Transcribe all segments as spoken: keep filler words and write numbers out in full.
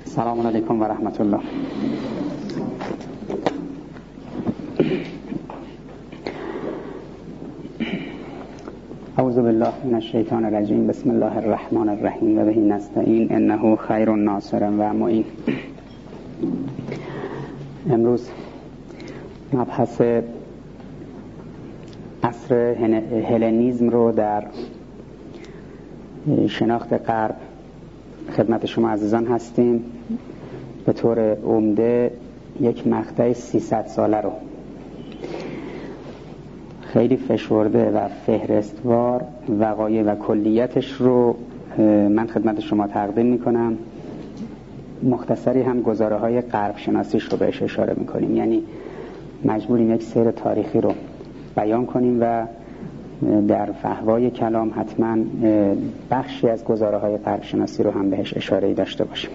سلام علیکم و رحمت الله. اعوذ بالله من الشیطان الرجیم. بسم الله الرحمن الرحیم و به نستعین انه خیر ناصر و معین. امروز مبحث عصر هلنیزم رو در شناخت غرب خدمت شما عزیزان هستیم. به طور عمده یک مقطع سیصد ساله رو خیلی فشرده و فهرستوار وقایع و کلیتش رو من خدمت شما تقدیم میکنم. مختصری هم گزاره های غرب شناسیش رو بهش اشاره میکنیم، یعنی مجبوریم یک سیر تاریخی رو بیان کنیم و در فحوای کلام حتما بخشی از گزاره های غرب شناسی رو هم بهش اشاره داشته باشیم.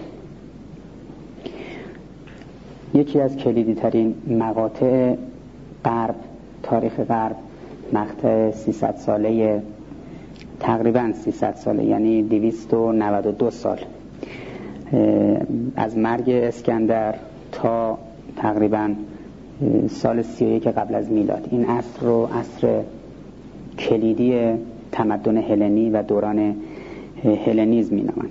یکی از کلیدی ترین مقاطع غرب، تاریخ غرب، مقطع سیصد ساله، تقریبا سیصد ساله، یعنی دویست و نود و دو سال از مرگ اسکندر تا تقریبا سال سی و یک قبل از میلاد. این عصر رو عصر کلیدی تمدن هلنی و دوران هلنیزم می‌نامند.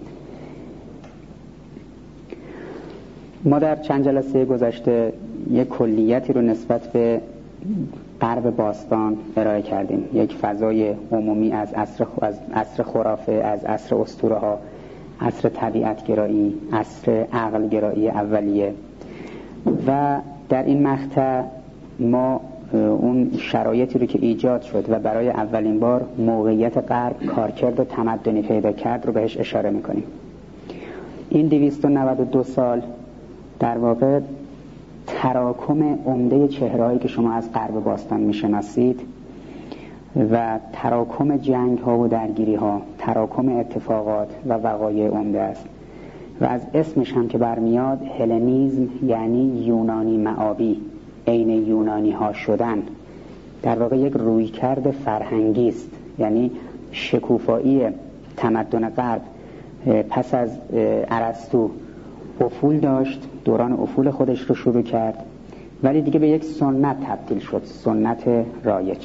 ما در چند جلسه گذشته یک کلیتی رو نسبت به غرب باستان ارائه کردیم، یک فضای عمومی از عصر از عصر خرافه، از عصر اسطوره ها، عصر طبیعت گرایی، عصر عقل گرایی اولیه. و در این مقطع ما اون شرایطی رو که ایجاد شد و برای اولین بار موقعیت غرب کارکرد و تمدنی پیدا کرد رو بهش اشاره میکنیم. این دویست و نود و دو سال در واقع تراکم عمده چهرهایی که شما از غرب باستان میشناسید و تراکم جنگ ها و درگیری ها، تراکم اتفاقات و وقایع عمده است. و از اسمش هم که برمیاد، هلنیزم یعنی یونانی معابی، عین یونانی ها شدن، در واقع یک رویکرد فرهنگی است. یعنی شکوفایی تمدن غرب پس از ارسطو افول داشت، دوران افول خودش رو شروع کرد، ولی دیگه به یک سنت تبدیل شد، سنت رایج.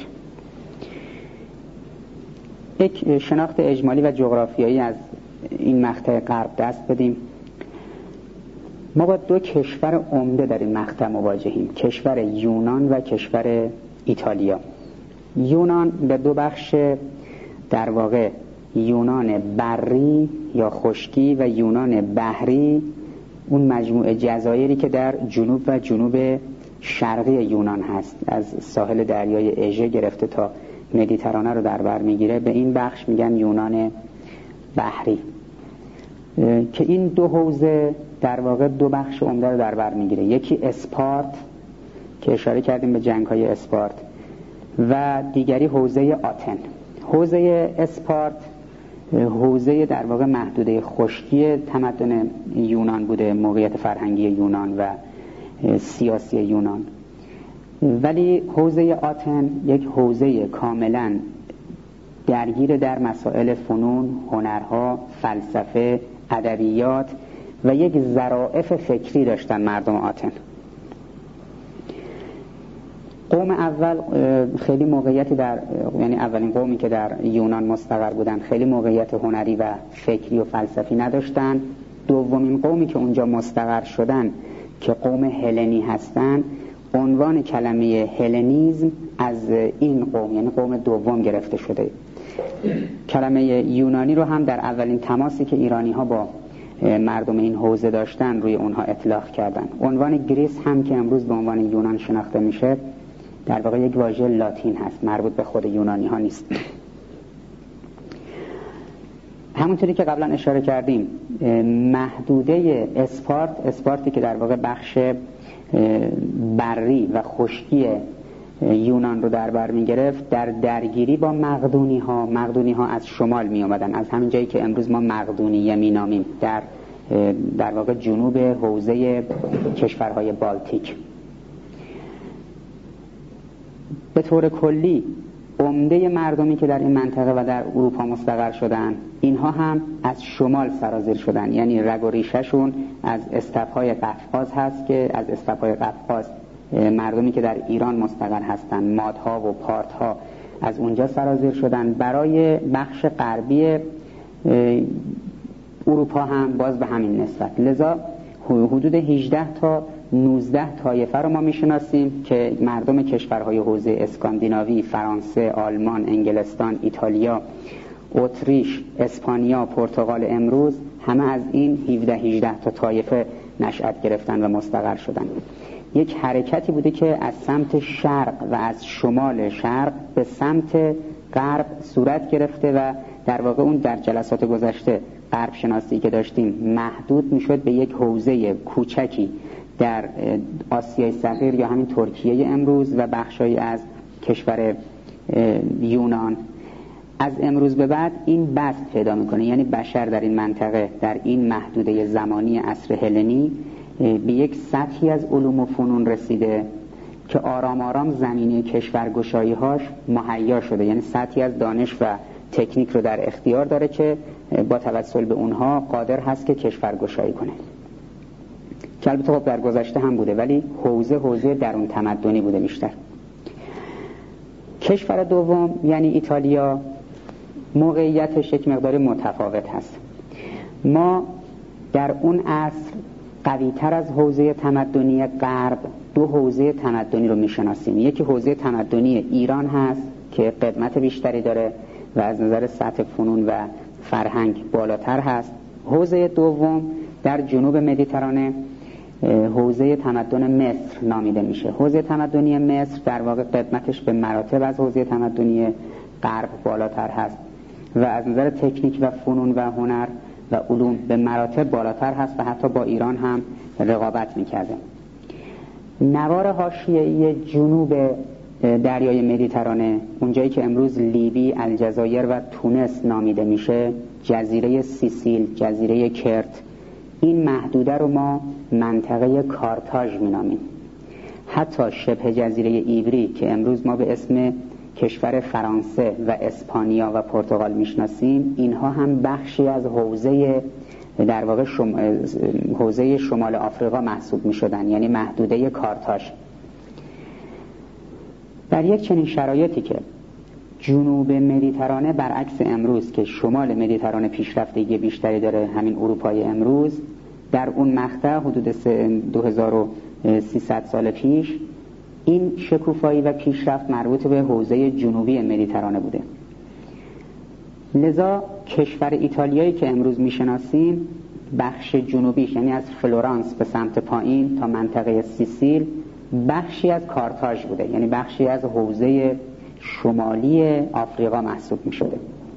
یک شناخت اجمالی و جغرافیایی از این مقطع غرب دست بدیم. ما با دو کشور عمده در این مقطع مواجهیم، کشور یونان و کشور ایتالیا. یونان به دو بخش در واقع یونان بری یا خشکی و یونان بحری، اون مجموعه جزایری که در جنوب و جنوب شرقی یونان هست، از ساحل دریای اژه گرفته تا مدیترانه رو در بر میگیره، به این بخش میگن یونان بحری، که این دو حوزه در واقع دو بخش عمده رو در بر میگیره. یکی اسپارت که اشاره کردیم به جنگ‌های اسپارت و دیگری حوزه آتن. حوزه اسپارت حوزه در واقع محدوده خشکی تمدن یونان بوده، موقعیت فرهنگی یونان و سیاسی یونان، ولی حوزه آتن یک حوزه کاملا درگیر در مسائل فنون، هنرها، فلسفه، ادبیات و یک ظرافت فکری داشتن مردم آتن. قوم اول خیلی موقعیتی در، یعنی اولین قومی که در یونان مستقر بودن، خیلی موقعیت هنری و فکری و فلسفی نداشتن. دومین قومی که اونجا مستقر شدن که قوم هلنی هستن، عنوان کلمه هلنیزم از این قوم، یعنی قوم دوم گرفته شده. کلمه یونانی رو هم در اولین تماسی که ایرانی ها با مردم این حوزه داشتن روی اونها اطلاق کردن. عنوان گریس هم که امروز به عنوان یونان شناخته میشه، در واقع یک واژه لاتین هست، مربوط به خود یونانی ها نیست. همونطوری که قبلا اشاره کردیم، محدوده اسپارت، اسپارتی که در واقع بخش بری و خشکی یونان رو در بر می گرفت، در درگیری با مقدونی ها، مقدونی ها از شمال می آمدن، از همین جایی که امروز ما مقدونیه می نامیم، در در واقع جنوب حوزه کشورهای بالتیک. به طور کلی عمده مردمی که در این منطقه و در اروپا مستقر شدن اینها هم از شمال سرازیر شدن، یعنی رگ و ریشه‌شون از استپ‌های قفقاز هست که از استپ‌های قفقاز مردمی که در ایران مستقر هستن، مادها و پارتها، از اونجا سرازیر شدن. برای بخش غربی اروپا هم باز به همین نسبت. لذا حدود هجده تا نوزده طایفه رو ما میشناسیم که مردم کشورهای حوزه اسکاندیناوی، فرانسه، آلمان، انگلستان، ایتالیا، اتریش، اسپانیا، پرتغال امروز همه از این هفده هجده تا طایفه نشأت گرفتن و مستقر شدن. یک حرکتی بوده که از سمت شرق و از شمال شرق به سمت غرب صورت گرفته و در واقع اون در جلسات گذشته غرب شناسی که داشتیم محدود میشد به یک حوزه کوچکی در آسیای صغیر یا همین ترکیه امروز و بخشایی از کشور یونان. از امروز به بعد این بسط پیدا میکنه، یعنی بشر در این منطقه در این محدوده زمانی عصر هلنی به یک سطحی از علوم و فنون رسیده که آرام آرام زمینه کشورگشایی هاش مهیا شده، یعنی سطحی از دانش و تکنیک رو در اختیار داره که با توسل به اونها قادر هست که کشورگشایی کنه، که البته خب در گذشته هم بوده ولی حوزه حوزه درون تمدنی بوده بیشتر. کشور دوم یعنی ایتالیا موقعیتش یک مقدار متفاوت هست. ما در اون عصر قوی‌تر از حوزه تمدنی غرب دو حوزه تمدنی رو میشناسیم. یکی حوزه تمدنی ایران هست که قدمت بیشتری داره و از نظر سطح فنون و فرهنگ بالاتر هست. حوزه دوم در جنوب مدیترانه حوزه تمدن مصر نامیده میشه. حوزه تمدنی مصر در واقع قدمتش به مراتب از حوزه تمدنی غرب بالاتر هست و از نظر تکنیک و فنون و هنر و علوم به مراتب بالاتر هست و حتی با ایران هم رقابت میکرده. نوار حاشیه‌ای جنوب دریای مدیترانه، اونجایی که امروز لیبی، الجزایر و تونس نامیده میشه، جزیره سیسیل، جزیره کرت، این محدوده رو ما منطقه کارتاژ مینامیم. حتی شبه جزیره ایبری که امروز ما به اسم کشور فرانسه و اسپانیا و پرتغال میشناسیم، اینها هم بخشی از حوزه در واقع شم... حوزه شمال آفریقا محسوب میشدن، یعنی محدوده کارتاژ. در یک چنین شرایطی که جنوب مدیترانه برعکس امروز که شمال مدیترانه پیشرفتگی بیشتری داره، همین اروپای امروز، در اون مقطع حدود دو هزار و سیصد سال پیش این شکوفایی و پیشرفت مربوط به حوزه جنوبی مدیترانه بوده. لذا کشور ایتالیایی که امروز میشناسیم بخش جنوبیش، یعنی از فلورانس به سمت پایین تا منطقه سیسیل، بخشی از کارتاژ بوده، یعنی بخشی از حوزه شمالی آفریقا محسوب می شده.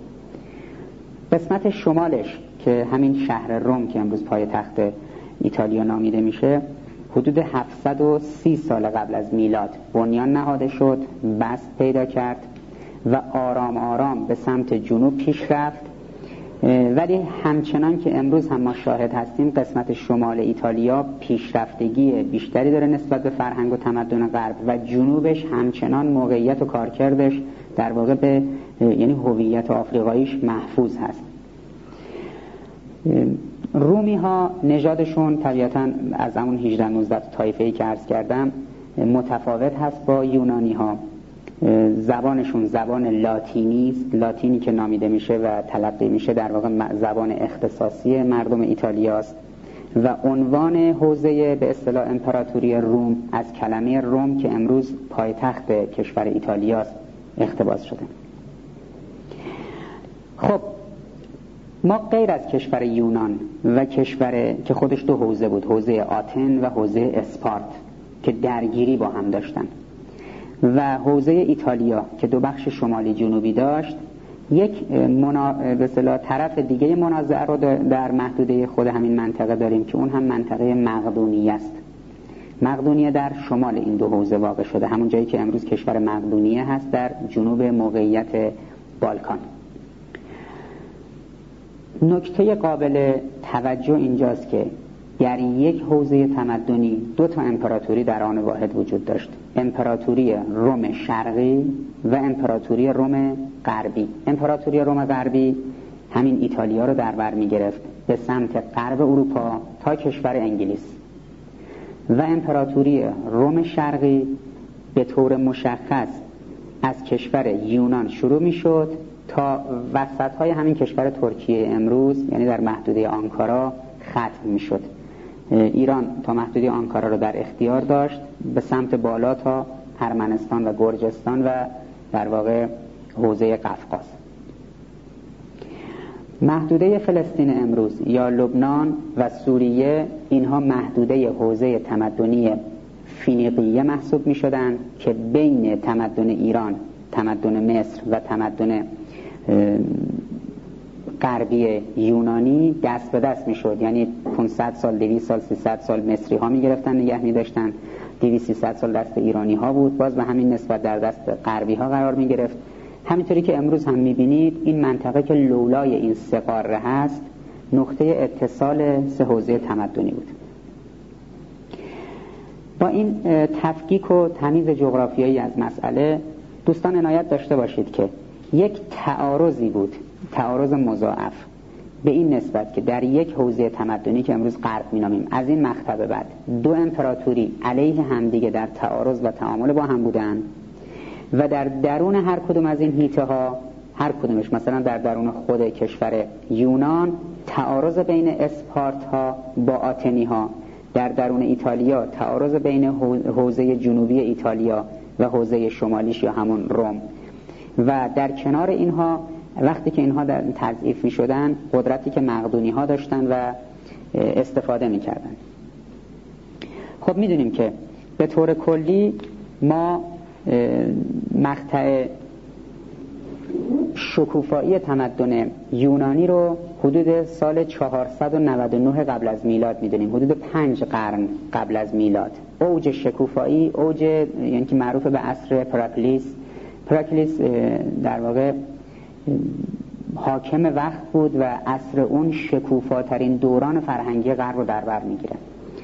قسمت شمالش که همین شهر روم که امروز پایتخت ایتالیا نامیده میشه، حدود هفتصد و سی سال قبل از میلاد بنیان نهاده شد، بسط پیدا کرد و آرام آرام به سمت جنوب پیش رفت. ولی همچنان که امروز هم ما شاهد هستیم قسمت شمال ایتالیا پیشرفتگی بیشتری داره نسبت به فرهنگ و تمدن غرب و جنوبش همچنان موقعیت و کارکردش در واقع به یعنی هویت آفریقاییش محفوظ هست. رومی ها نژادشون طبیعتاً از همون هجده نوزده طایفه‌ای که عرض کردم متفاوت هست با یونانی ها. زبانشون زبان لاتینی است، لاتینی که نامیده میشه و تلقی میشه در واقع زبان اختصاصی مردم ایتالیاست و عنوان حوزه به اصطلاح امپراتوری روم از کلمه روم که امروز پایتخت کشور ایتالیاست اقتباس شده. خب ما غیر از کشور یونان و کشور که خودش دو حوزه بود، حوزه آتن و حوزه اسپارت که درگیری با هم داشتن، و حوزه ایتالیا که دو بخش شمالی جنوبی داشت، یک منا... به اصطلاح طرف دیگه منازعه رو در محدوده خود همین منطقه داریم که اون هم منطقه مقدونیه است. مقدونیه در شمال این دو حوزه واقع شده، همون جایی که امروز کشور مقدونیه هست در جنوب موقعیت بالکان. نکته قابل توجه اینجاست که در یک حوزه تمدنی دو تا امپراتوری در آن واحد وجود داشت، امپراتوری روم شرقی و امپراتوری روم غربی. امپراتوری روم غربی همین ایتالیا رو در بر می گرفت به سمت غرب اروپا تا کشور انگلیس، و امپراتوری روم شرقی به طور مشخص از کشور یونان شروع می شد تا وسط‌های همین کشور ترکیه امروز، یعنی در محدوده آنکارا ختم می شد. ایران تا محدوده آنکارا رو در اختیار داشت، به سمت بالا تا ارمنستان و گرجستان و در واقع حوزه قفقاز. محدوده فلسطین امروز یا لبنان و سوریه، اینها محدوده حوزه تمدنی فینیقیه محسوب می شدن که بین تمدن ایران، تمدن مصر و تمدن غربی یونانی دست به دست می شد. یعنی پانصد سال، دویست سال، سیصد سال مصری ها می گرفتن نگه می داشتن، دویست سیصد سال دست ایرانی ها بود، باز به همین نسبت در دست غربی ها قرار می گرفت. همینطوری که امروز هم می بینید این منطقه که لولای این سه قاره هست نقطه اتصال سه حوزه تمدنی بود. با این تفکیک و تمیز جغرافیایی از مسئله دوستان عنایت داشته باشید که یک تعارضی بود، تعارض مضاعف به این نسبت که در یک حوزه تمدنی که امروز غرب می‌نامیم، از این مقطع به بعد دو امپراتوری علیه همدیگه در تعارض و تعامل با هم بودن و در درون هر کدوم از این حیطه ها، هر کدومش مثلا در درون خود کشور یونان تعارض بین اسپارتا با آتنی ها، در درون ایتالیا تعارض بین حوزه جنوبی ایتالیا و حوزه شمالیش یا همون روم، و در کنار اینها وقتی که اینها در تضعیف می شدن قدرتی که مقدونی ها داشتن و استفاده می کردن. خب می دونیم که به طور کلی ما مقطع شکوفایی تمدن یونانی رو حدود سال چهارصد و نود و نه قبل از میلاد میدونیم، حدود پنج قرن قبل از میلاد. اوج شکوفایی، اوج یعنی که معروف به عصر پراکلیس. پراکلیس در واقع حاکم وقت بود و عصر اون شکوفاترین دوران فرهنگی غرب رو در بر میگیره.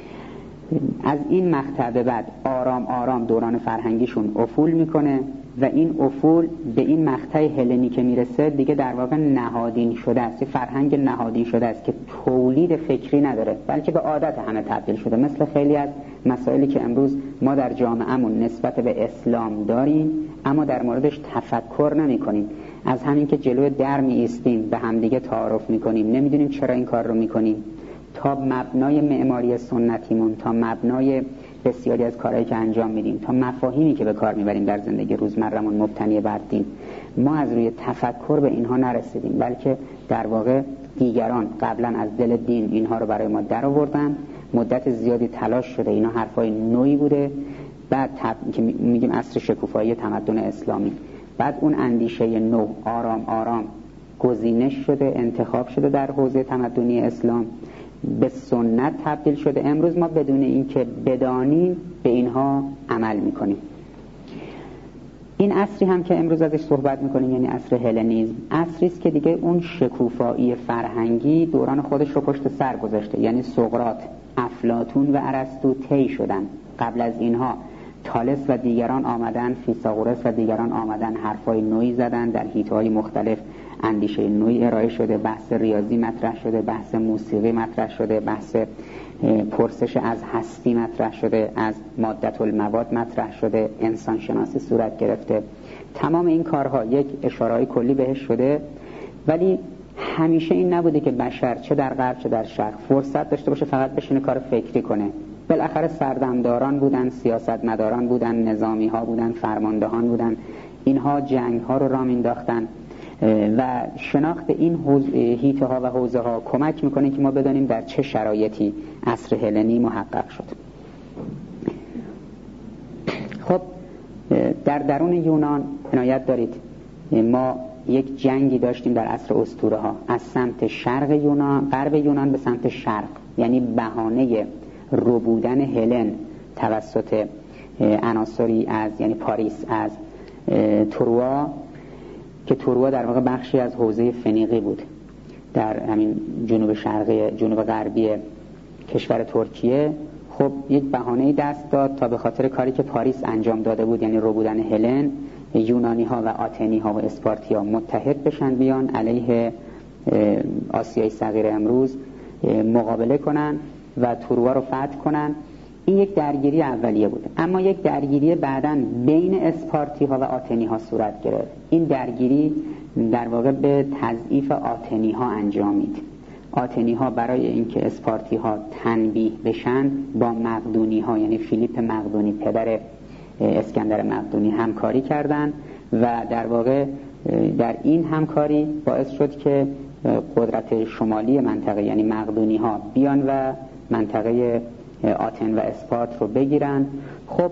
از این مقطع به بعد آرام آرام دوران فرهنگیشون افول میکنه و این افول به این مقطع هلنی که میرسه دیگه در واقع نهادین شده است، فرهنگ نهادین شده است که تولید فکری نداره بلکه به عادت همه تبدیل شده. مثل خیلی از مسائلی که امروز ما در جامعهمون نسبت به اسلام داریم اما در موردش تفکر نمی کنیم. از همین که جلوی در می ایستیم به همدیگه تعارف می کنیم، نمیدونیم چرا این کار رو می کنیم، تا مبنای معماری سنتیمون، تا مبنای بسیاری از کارهایی که انجام میدیم، تا مفاهیمی که به کار میبریم در زندگی روزمره‌مون مبتنی بر دین، ما از روی تفکر به اینها نرسیدیم، بلکه در واقع دیگران قبلا از دل دین اینها رو برای ما در آوردن، مدت زیادی تلاش شده، اینا حرفای نوعی بوده، بعد تب... که میگیم عصر شکوفایی تمدن اسلامی، بعد اون اندیشه نو آرام آرام گزینش شده، انتخاب شده در حوزه تمدنی اسلام، به سنت تبدیل شده. امروز ما بدون اینکه بدانیم به اینها عمل میکنیم. این عصری هم که امروز ازش صحبت میکنیم یعنی عصر هلنیسم، عصری است که دیگه اون شکوفایی فرهنگی دوران خودش رو پشت سر گذاشته. یعنی سقراط، افلاطون و ارسطو طی شدن. قبل از اینها تالس و دیگران آمدن، فیثاغورس و دیگران آمدن، حرفای نوعی زدن، در حیطه‌های مختلف اندیشه نوعی ارائه شده، بحث ریاضی مطرح شده، بحث موسیقی مطرح شده، بحث پرسش از هستی مطرح شده، از مادة المواد مطرح شده، انسان شناسی صورت گرفته. تمام این کارها یک اشاره‌ای کلی بهش شده، ولی همیشه این نبوده که بشر چه در غرب چه در شرق فرصت داشته باشه فقط بشینه کار فکری کنه. بالاخره سردمداران بودن، سیاستمداران بودن، نظامی ها بودن، فرماندهان بودن، اینها جنگ ها رو راه انداختن و شناخت این حیطه ها و حوزه ها کمک میکنه که ما بدانیم در چه شرایطی عصر هلنی محقق شد. خب در درون یونان عنایت دارید ما یک جنگی داشتیم در عصر اسطوره ها از سمت شرق یونان، غرب یونان به سمت شرق، یعنی بهانه ربودن هلن توسط عناصری از یعنی پاریس از تروا، که تروا در واقع بخشی از حوزه فنیقی بود در همین جنوب شرقی جنوب غربی کشور ترکیه خب یک بهانه‌ای دست داد تا به خاطر کاری که پاریس انجام داده بود، یعنی ربودن هلن، یونانی ها و آتنی ها و اسپارتی ها متحد بشن بیان علیه آسیای صغیر امروز مقابله کنن و توروا رو فتح کنن. این یک درگیری اولیه بود. اما یک درگیری بعداً بین اسپارتی ها و آتنی ها صورت گرفت. این درگیری در واقع به تضعیف آتنی ها انجامید. آتنی ها برای اینکه اسپارتی ها تنبیه بشن با مقدونی ها، یعنی فیلیپ مقدونی پدر اسکندر مقدونی همکاری کردند و در واقع در این همکاری باعث شد که قدرت شمالی منطقه یعنی مقدونی ها بیان و منطقه آتن و اسپارت رو بگیرن. خب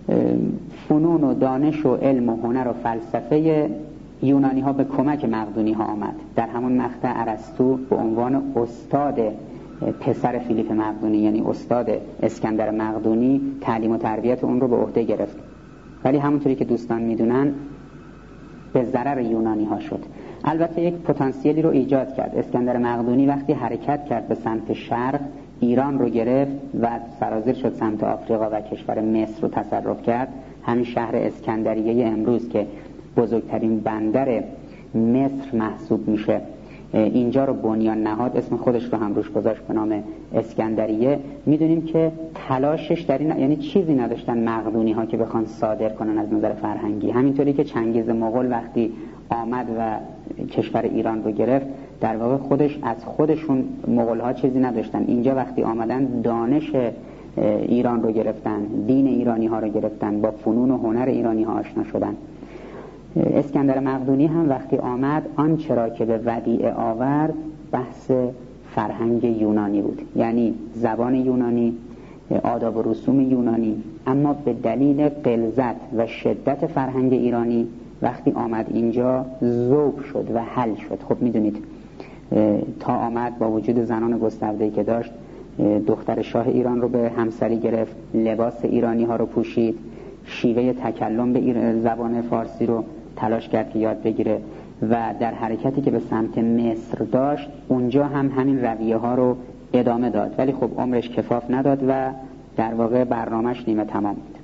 فنون و دانش و علم و هنر و فلسفه یونانی ها به کمک مقدونی ها آمد. در همون مقطع ارسطو به عنوان استاد پسر فیلیپ مقدونی یعنی استاد اسکندر مقدونی تعلیم و تربیت اون رو به عهده گرفت، ولی همونطوری که دوستان میدونن به ضرر یونانی ها شد. البته یک پتانسیلی رو ایجاد کرد. اسکندر مقدونی وقتی حرکت کرد به سمت شرق، ایران رو گرفت و سرازیر شد سمت آفریقا و کشور مصر رو تصرف کرد. همین شهر اسکندریه امروز که بزرگترین بندر مصر محسوب میشه، اینجا رو بنیان نهاد، اسم خودش رو هم روش گذاشت به نام اسکندریه. میدونیم که تلاشش در این یعنی چیزی نداشتن مقدونی ها که بخوان صادر کنن از نظر فرهنگی. همینطوری که چنگیز مغول وقتی آمد و کشور ایران رو گرفت، در واقع خودش از خودشون مغول ها چیزی نداشتن. اینجا وقتی آمدن دانش ایران رو گرفتن، دین ایرانی ها رو گرفتن، با فنون و هنر ایرانی ها آشنا شدن. اسکندر مقدونی هم وقتی آمد آنچه را که به ودیعه آورد بحث فرهنگ یونانی بود، یعنی زبان یونانی، آداب و رسوم یونانی، اما به دلیل غلظت و شدت فرهنگ ایرانی وقتی آمد اینجا ذوب شد و حل شد. خب میدونید تا آمد با وجود زنان گسترده‌ای که داشت، دختر شاه ایران رو به همسری گرفت، لباس ایرانی ها رو پوشید، شیوه تکلم به زبان فارسی رو تلاش کرد که یاد بگیره و در حرکتی که به سمت مصر داشت اونجا هم همین رویه ها رو ادامه داد، ولی خب عمرش کفاف نداد و در واقع برنامهش نیمه تمام بود.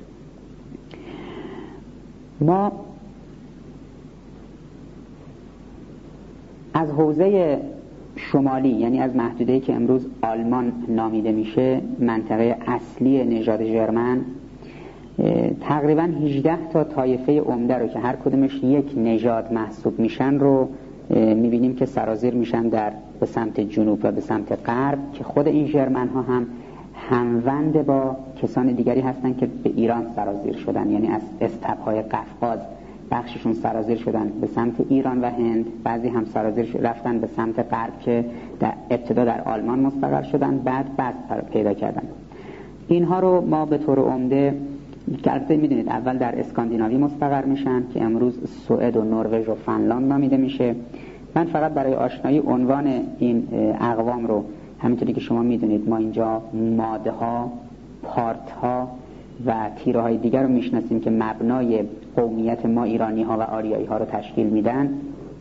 ما از حوزه شمالی، یعنی از محدوده‌ای که امروز آلمان نامیده میشه، منطقه اصلی نژاد ژرمن، تقریباً هجده تا طایفه عمده رو که هر کدومش یک نژاد محسوب میشن رو میبینیم که سرازیر میشن در به سمت جنوب و به سمت غرب، که خود این ژرمن ها هم هموند با کسان دیگری هستن که به ایران سرازیر شدن، یعنی از استپ‌های قفقاز بخششون سرازیر شدن به سمت ایران و هند، بعضی هم سرازیر رفتن به سمت غرب که در ابتدا در آلمان مستقر شدن، بعد بعد پیدا کردن. اینها رو ما به طور عمده که البته میدونید اول در اسکاندیناوی مستقر میشن که امروز سوئد و نروژ و فنلاند نامیده میشه. من فقط برای آشنایی عنوان این اقوام رو، همینطوری که شما میدونید ما اینجا ماده ها، پارت ها و تیره های دیگر رو میشناسیم که مبنای قومیت ما ایرانی ها و آریایی ها رو تشکیل میدن.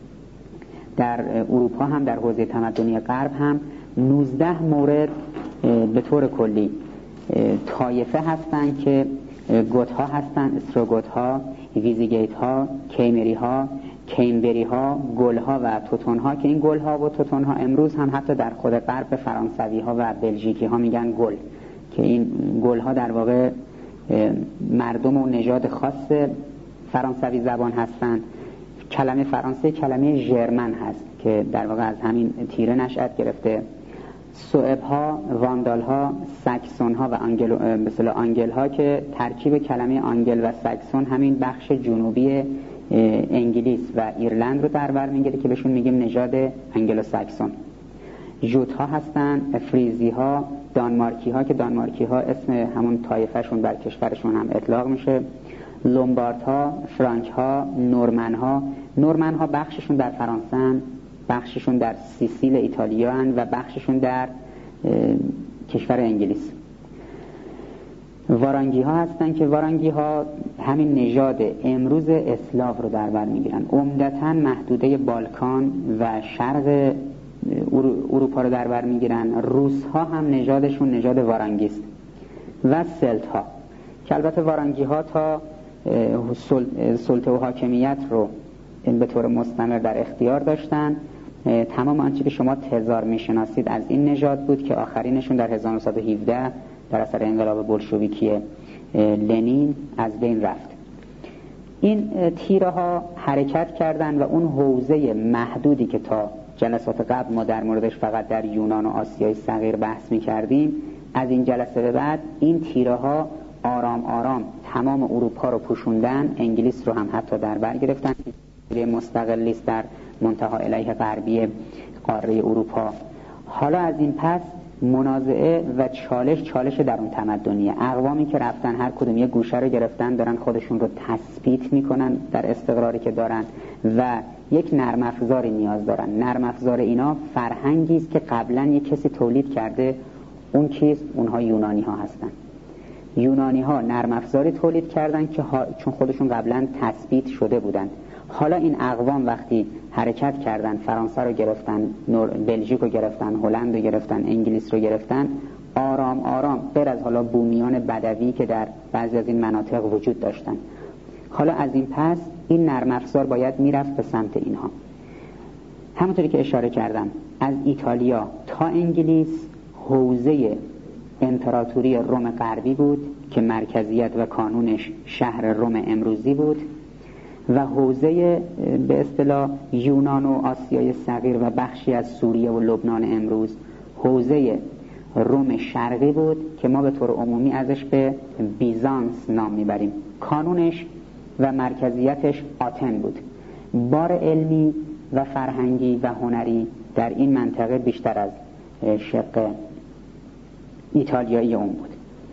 در اروپا هم در حوزه تمدنی غرب هم نوزده مورد به طور کلی طایفه هستن که گوت ها هستن، استروگوت ها، ویزیگیت ها، کیمری ها، کیمبری ها، گل ها و توتون ها، که این گل ها و توتون ها امروز هم حتی در خود غرب فرانسوی ها و بلژیکی ها میگن گل، که این گل ها در واقع مردم و نژاد خاص فرانسوی زبان هستند. کلمه فرانسه کلمه ژرمن هست که در واقع از همین تیره نشأت گرفته. سوئب ها، واندال ها، ساکسون ها و آنگل مثلا آنگل ها که ترکیب کلمه آنگل و ساکسون همین بخش جنوبی انگلیس و ایرلند رو در بر میگیره که بهشون میگیم نژاد انگلو ساکسون. ژوت ها هستن، فریزی ها، دانمارکی ها که دانمارکی ها اسم همون طایفه شون بر کشورشون هم اطلاق میشه. لومبارد ها، فرانک ها، نورمن ها. نورمن ها بخششون در فرانسه هن، بخششون در سیسیل ایتالیا هن و بخششون در کشور انگلیس. وارانگی ها هستن که وارانگی ها همین نژاد امروز اسلاو رو در بر میگیرن، عمدتاً محدوده بالکان و شرق اروپا رو در بر میگیرن. روس ها هم نژادشون نژاد وارانگی است و سلت ها که البته وارانگی ها تا سلطه و حاکمیت رو به طور مستمر در اختیار داشتن. تمام آنچه که شما تزار میشناسید از این نژاد بود که آخرینشون در هزار و نهصد و هفده در اثر انقلاب بولشویکی لنین از بین رفت. این تیره ها حرکت کردند و اون حوزه محدودی که تا جلسات قبل ما در موردش فقط در یونان و آسیای صغیر بحث می کردیم، از این جلسه به بعد این تیره ها آرام آرام تمام اروپا رو پوشوندن، انگلیس رو هم حتی در بر گرفتن. مستقلی است در منتها الیه غربی قاره اروپا. حالا از این پس منازعه و چالش چالش درون تمدنیه. اقوامی که رفتن هر کدوم یه گوشه رو گرفتن، دارن خودشون رو تثبیت میکنن در استقراری که دارن و یک نرم افزاری نیاز دارن. نرم افزار اینا فرهنگی است که قبلا یک کسی تولید کرده. اون کیست؟ اونها یونانی ها هستن. یونانی ها نرم افزاری تولید کردن که چون خودشون قبلا تثبیت شده بودن. حالا این اقوام وقتی حرکت کردن، فرانسه رو گرفتن، بلژیک رو گرفتن، هلند رو گرفتن، انگلیس رو گرفتن، آرام آرام غیر از حالا بومیان بدوی که در بعضی از این مناطق وجود داشتن، حالا از این پس این نرم افزار باید میرفت به سمت اینها. همونطوری که اشاره کردم از ایتالیا تا انگلیس حوزه امپراتوری روم غربی بود که مرکزیت و کانونش شهر روم امروزی بود و حوزه به اصطلاح یونان و آسیای صغیر و بخشی از سوریه و لبنان امروز حوزه روم شرقی بود که ما به طور عمومی ازش به بیزانس نام میبریم. کانونش و مرکزیتش آتن بود. بار علمی و فرهنگی و هنری در این منطقه بیشتر از شق ایتالیایی اون بود.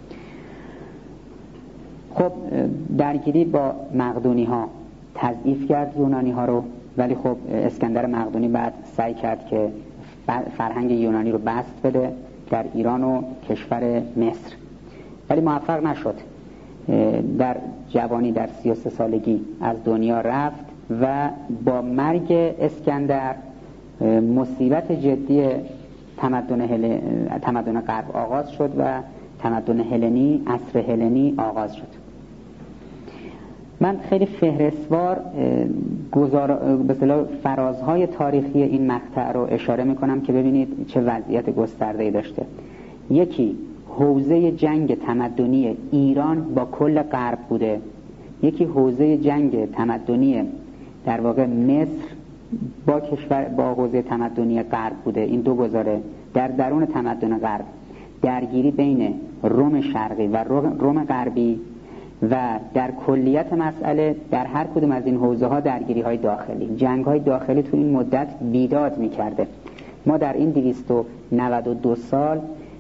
خب درگیری با مقدونی ها تضعیف کرد یونانی ها رو، ولی خب اسکندر مقدونی بعد سعی کرد که فرهنگ یونانی رو بسط بده در ایران و کشور مصر، ولی موفق نشد. در جوانی در سی و سه سالگی از دنیا رفت و با مرگ اسکندر مصیبت جدی تمدن, هل... تمدن غرب آغاز شد و تمدن هلنی، عصر هلنی آغاز شد. من خیلی فهرستوار گزار... به اصطلاح فرازهای تاریخی این مقطع رو اشاره میکنم که ببینید چه وضعیت گسترده‌ای داشته. یکی حوزه جنگ تمدنی ایران با کل غرب بوده، یکی حوزه جنگ تمدنی در واقع مصر با کشور با حوزه تمدنی غرب بوده. این دو گزاره در درون تمدن غرب درگیری بین روم شرقی و روم غربی و در کلیت مسئله در هر کدوم از این حوزه ها درگیری های داخلی، جنگ های داخلی تو این مدت بیداد میکرده. ما در این دویست و نود و دو سال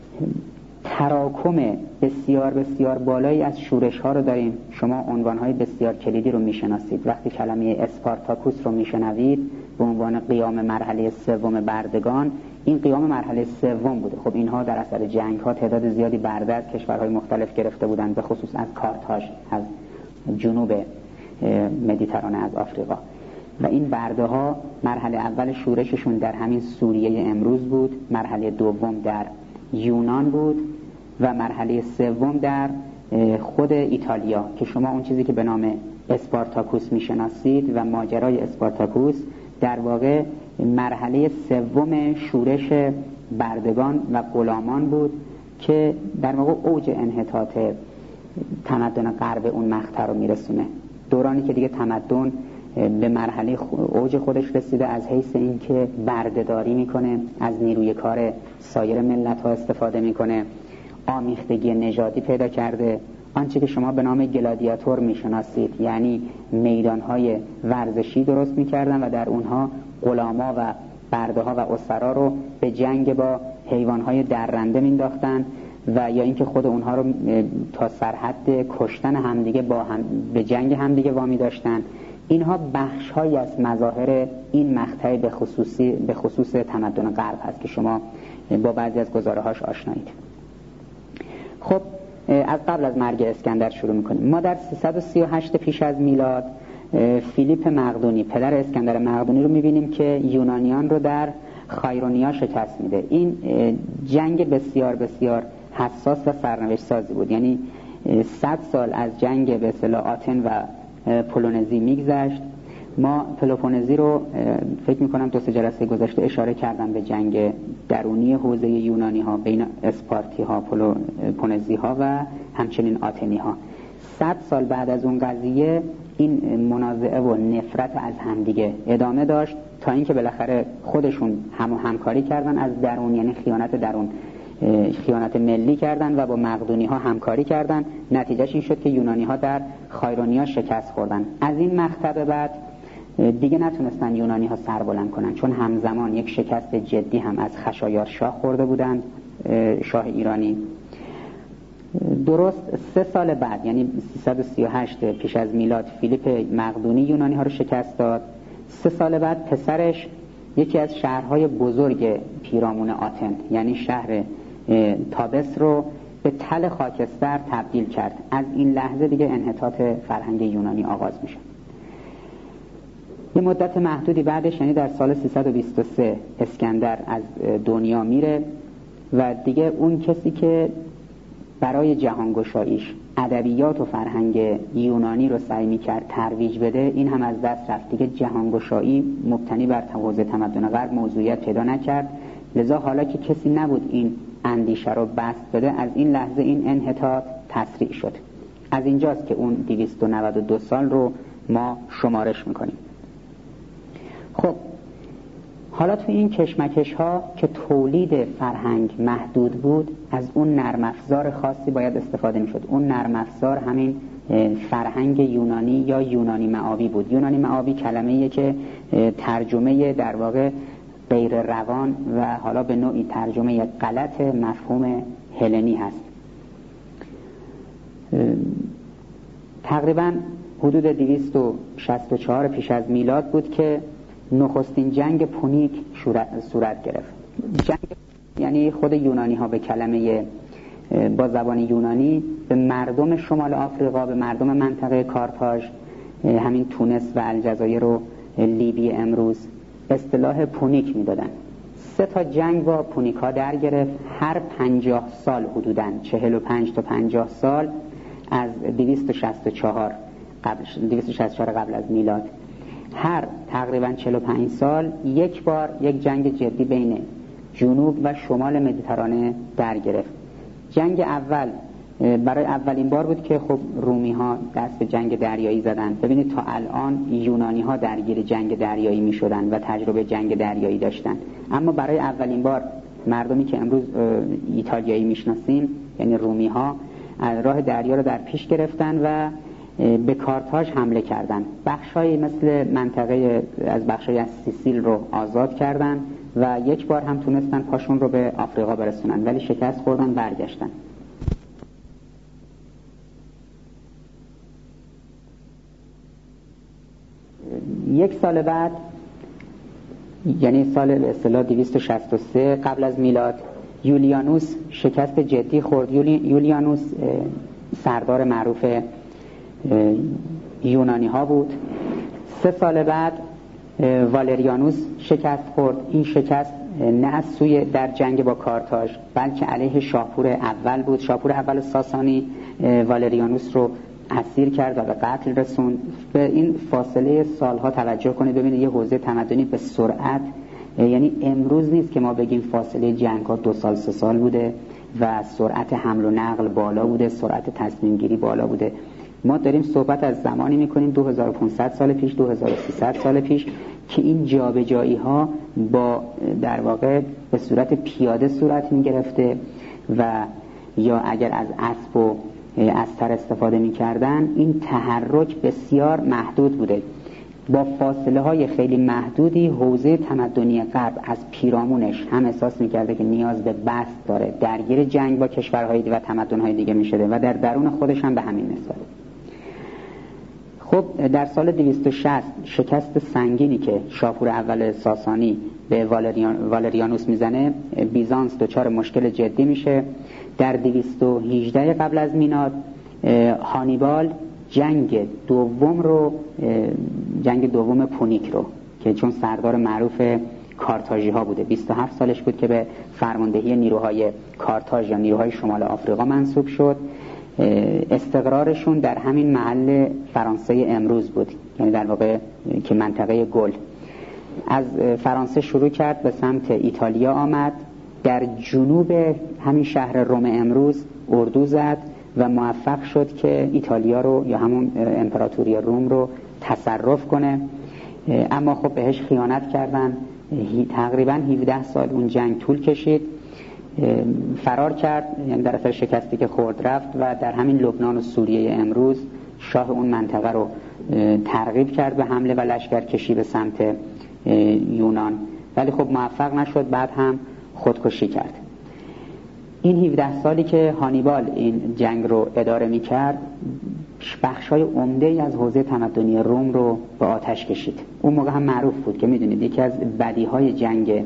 تراکم بسیار بسیار بالایی از شورش ها رو داریم. شما عنوان های بسیار کلیدی رو میشناسید. وقتی کلمه اسپارتاکوس رو میشنوید به عنوان قیام مرحله سوم بردگان، این قیام مرحله سوم بوده. خب اینها در اثر جنگ ها تعداد زیادی برده از کشورهای مختلف گرفته بودند، به خصوص از کارتاژ، از جنوب مدیترانه، از آفریقا. و این برده ها مرحله اول شورششون در همین سوریه امروز بود، مرحله دوم در یونان بود و مرحله سوم در خود ایتالیا که شما اون چیزی که به نام اسپارتاکوس میشناسید و ماجرای اسپارتاکوس در واقع مرحله سوم شورش بردگان و غلامان بود که در واقع اوج انحطاط تمدن غرب اون مقطع رو میرسونه. دورانی که دیگه تمدن به مرحله اوج خودش رسیده از حیث اینکه بردهداری میکنه، از نیروی کار سایر ملت ها استفاده میکنه، آمیختگی نژادی پیدا کرده، آنچه که شما به نام گلادیاتور میشناسید، یعنی میدانهای ورزشی درست میکردن و در اونها غلاما و برده ها و اسرا رو به جنگ با حیوانهای درنده مینداختن و یا اینکه خود اونها رو تا سرحد کشتن همدیگه با هم به جنگ همدیگه وامی داشتن. اینها بخش هایی از مظاهر این مقطع به خصوصی به خصوص تمدن غرب هست که شما با بعضی از گزاره هاش آشنایید. خب از قبل از مرگ اسکندر شروع میکنیم. ما در سیصد و سی و هشت پیش از میلاد فیلیپ مقدونی، پدر اسکندر مقدونی رو میبینیم که یونانیان رو در خایرونیا شکست میده. این جنگ بسیار بسیار حساس و سرنوشت سازی بود. یعنی صد سال از جنگ به اصطلاح آتن و پولونزی میگذشت. ما پلوپونزی رو فکر میکنم دو سه جلسه گذشته اشاره کردم به جنگ درونی حوزه یونانی ها بین اسپارتی ها، پلوپونزی ها و همچنین آتنی ها. صد سال بعد از اون قضیه این منازعه و نفرت از همدیگه ادامه داشت تا اینکه بالاخره خودشون هم همکاری کردن از درون، یعنی خیانت درون، خیانت ملی کردن و با مقدونی ها همکاری کردن. نتیجهش این شد که یونانی ها در خایرونیا شکست خوردن. از این مقطع به بعد دیگه نتونستن یونانی ها سر بلند کنن، چون همزمان یک شکست جدی هم از خشایار شاه خورده بودند، شاه ایرانی. درست سه سال بعد، یعنی سیصد و سی و هشت پیش از میلاد، فیلیپ مقدونی یونانی ها رو شکست داد. سه سال بعد پسرش یکی از شهرهای بزرگ پیرامون آتن، یعنی شهر تابس رو به تل خاکستر تبدیل کرد. از این لحظه دیگه انحطاط فرهنگ یونانی آغاز میشه. یه مدت محدودی بعدش، یعنی در سال سیصد و بیست و سه، اسکندر از دنیا میره و دیگه اون کسی که برای جهانگشاییش ادبیات و فرهنگ یونانی رو سعی می‌کرد ترویج بده، این هم از دست رفت. دیگه جهانگشایی مبتنی بر حوزه تمدن غرب موضوعیت پیدا نکرد. لذا حالا که کسی نبود این اندیشه رو بسط بده، از این لحظه این انحطاط تسریع شد. از اینجاست که اون دویست و نود و دو سال رو ما شمارش می‌کنیم. خب حالا تو این کشمکش ها که تولید فرهنگ محدود بود، از اون نرم افزار خاصی باید استفاده می شد. اون نرم افزار همین فرهنگ یونانی یا یونانی معابی بود. یونانی معابی کلمه‌ایه که ترجمه در واقع غیر روان و حالا به نوعی ترجمه غلط مفهوم هلنی هست. تقریبا حدود دویست و شصت و چهار پیش از میلاد بود که نخستین جنگ پونیک صورت گرفت. جنگ یعنی خود یونانی ها به کلمه با زبان یونانی به مردم شمال آفریقا، به مردم منطقه کارتاژ، همین تونس و الجزایر و لیبی امروز، اصطلاح پونیک میدادن. سه تا جنگ با پونیک ها در گرفت. هر پنجاه سال حدوداً چهل و پنج تا پنجاه سال از دویست و شصت و چهار قبل دویست و شصت و چهار قبل از میلاد، هر تقریباً چهل و پنج سال یک بار یک جنگ جدی بین جنوب و شمال مدیترانه در گرفت. جنگ اول برای اولین بار بود که خب رومی ها دست به جنگ دریایی زدن. ببینید تا الان یونانی ها درگیر جنگ دریایی می شدن و تجربه جنگ دریایی داشتن، اما برای اولین بار مردمی که امروز ایتالیایی می شناسیم، یعنی رومی ها، راه دریا رو در پیش گرفتن و به کارتاژ حمله کردن. بخشایی مثل منطقه از بخشای از سیسیل رو آزاد کردن و یک بار هم تونستن پاشون رو به آفریقا برسونن، ولی شکست خوردن، برگشتن. یک سال بعد، یعنی سال به اصطلاح دویست و شصت و سه قبل از میلاد، یولیانوس شکست جدی خورد. یولی... یولیانوس سردار معروف یونانی ها بود. سه سال بعد والریانوس شکست خورد. این شکست نه از سوی در جنگ با کارتاژ، بلکه علیه شاپور اول بود. شاپور اول ساسانی والریانوس رو اسیر کرد و به قتل رسوند. به این فاصله سالها توجه کنید، ببینید یه حوزه تمدنی به سرعت، یعنی امروز نیست که ما بگیم فاصله جنگ ها دو سال سه سال بوده و سرعت حمل و نقل بالا بوده، سرعت تصمیم گیری بالا بوده. ما داریم صحبت از زمانی میکنیم دو هزار و پانصد سال پیش، دو هزار و سیصد سال پیش، که این جابجایی ها با در واقع به صورت پیاده صورت میگرفته و یا اگر از اسب و استر استفاده میکردن، این تحرک بسیار محدود بوده. با فاصله های خیلی محدودی حوزه تمدنی غرب از پیرامونش هم احساس میکرده که نیاز به بسط داره، درگیر جنگ با کشورهای دیگه و تمدنهای دیگه میشده و در درون خودش هم به همین نسبت. خب در سال دویست و شصت شکست سنگینی که شاپور اول ساسانی به والریان، والریانوس میزنه، بیزانس دچار مشکل جدی میشه. در دویست و هجده قبل از میلاد هانیبال جنگ دوم رو، جنگ دوم پونیک رو که چون سردار معروف کارتاژی ها بوده. بیست و هفت سالش بود که به فرماندهی نیروهای کارتاژ یا نیروهای شمال آفریقا منصوب شد. استقرارشون در همین محل فرانسه امروز بود، یعنی در واقع که منطقه گل. از فرانسه شروع کرد به سمت ایتالیا آمد، در جنوب همین شهر روم امروز اردو زد و موفق شد که ایتالیا رو یا همون امپراتوری روم رو تصرف کنه، اما خب بهش خیانت کردن. تقریبا هفده سال اون جنگ طول کشید، فرار کرد، یعنی در اثر شکستی که خورد رفت و در همین لبنان و سوریه امروز شاه اون منطقه رو ترغیب کرد به حمله و لشکرکشی به سمت یونان، ولی خب موفق نشد، بعد هم خودکشی کرد. این هفده سالی که هانیبال این جنگ رو اداره می کرد بخشای عمده از حوزه تمدنی روم رو به آتش کشید. اون موقع هم معروف بود که میدونید یکی از بدیهای جنگ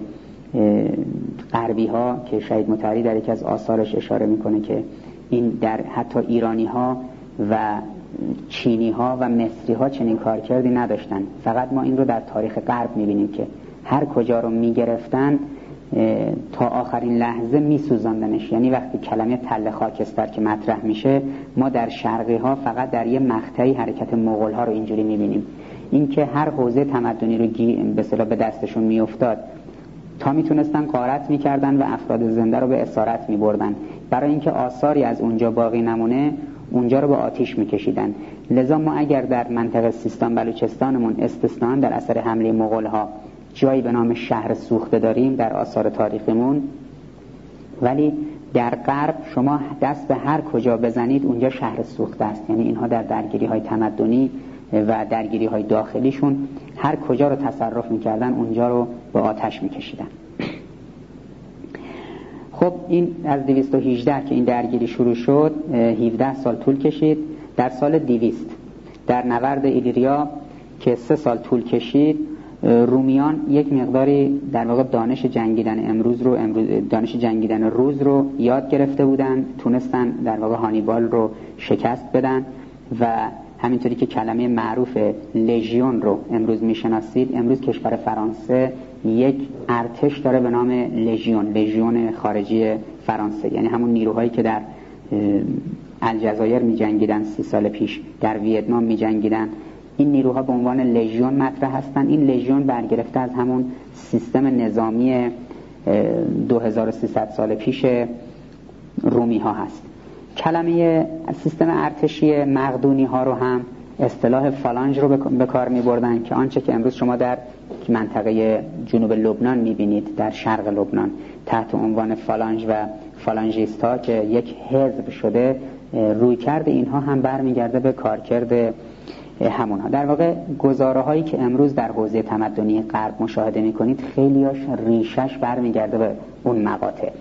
غربی ها که شهید مطهری در یکی از آثارش اشاره میکنه که این در حتی ایرانی ها و چینی ها و مصری ها چنین کارکردی نداشتن، فقط ما این رو در تاریخ غرب میبینیم که هر کجا رو میگرفتن تا آخرین لحظه میسوزاندنش. یعنی وقتی کلمه تله خاکستر که مطرح میشه، ما در شرقی ها فقط در یه مقطعی حرکت مغول ها رو اینجوری میبینیم، اینکه هر حوزه تمدنی رو به اصطلاح به دستشون میافتاد تا میتونستن غارت میکردن و افراد زنده رو به اسارت میبردن. برای اینکه آثاری از اونجا باقی نمونه اونجا رو به آتش میکشیدن. لذا ما اگر در منطقه سیستان بلوچستانمون استثناء در اثر حمله مغول ها جایی به نام شهر سوخته داریم در آثار تاریخیمون، ولی در غرب شما دست به هر کجا بزنید اونجا شهر سوخته است. یعنی اینها در درگیری های تمدنی و درگیری های داخلیشون هر کجا رو تصرف میکردن اونجا رو به آتش میکشیدن. خب این از دویست و هجده که این درگیری شروع شد هفده سال طول کشید. در سال دویست در نبرد ایلیریا که سه سال طول کشید، رومیان یک مقداری در واقع دانش جنگیدن امروز رو امروز دانش جنگیدن روز رو یاد گرفته بودن، تونستن در واقع هانیبال رو شکست بدن و همینطوری که کلمه معروف لژیون رو امروز میشناسید، امروز کشور فرانسه یک ارتش داره به نام لژیون، لژیون خارجی فرانسه، یعنی همون نیروهایی که در الجزایر می جنگیدن سی سال پیش، در ویتنام می جنگیدن، این نیروها به عنوان لژیون مطرح هستن. این لژیون برگرفته از همون سیستم نظامی دو هزار و سیصد سال پیش رومی ها هست. کلمه سیستم ارتشی مقدونی ها رو هم اصطلاح فالانژ رو به کار می بردن که آنچه که امروز شما در منطقه جنوب لبنان می بینید، در شرق لبنان تحت عنوان فالانژ و فالانژیست ها که یک حزب شده، روی کرده اینها هم برمیگرده به کارکرد همونها. در واقع گزاره هایی که امروز در حوزه تمدنی غرب مشاهده می کنید خیلیاش ریشش برمیگرده به اون مقاطع.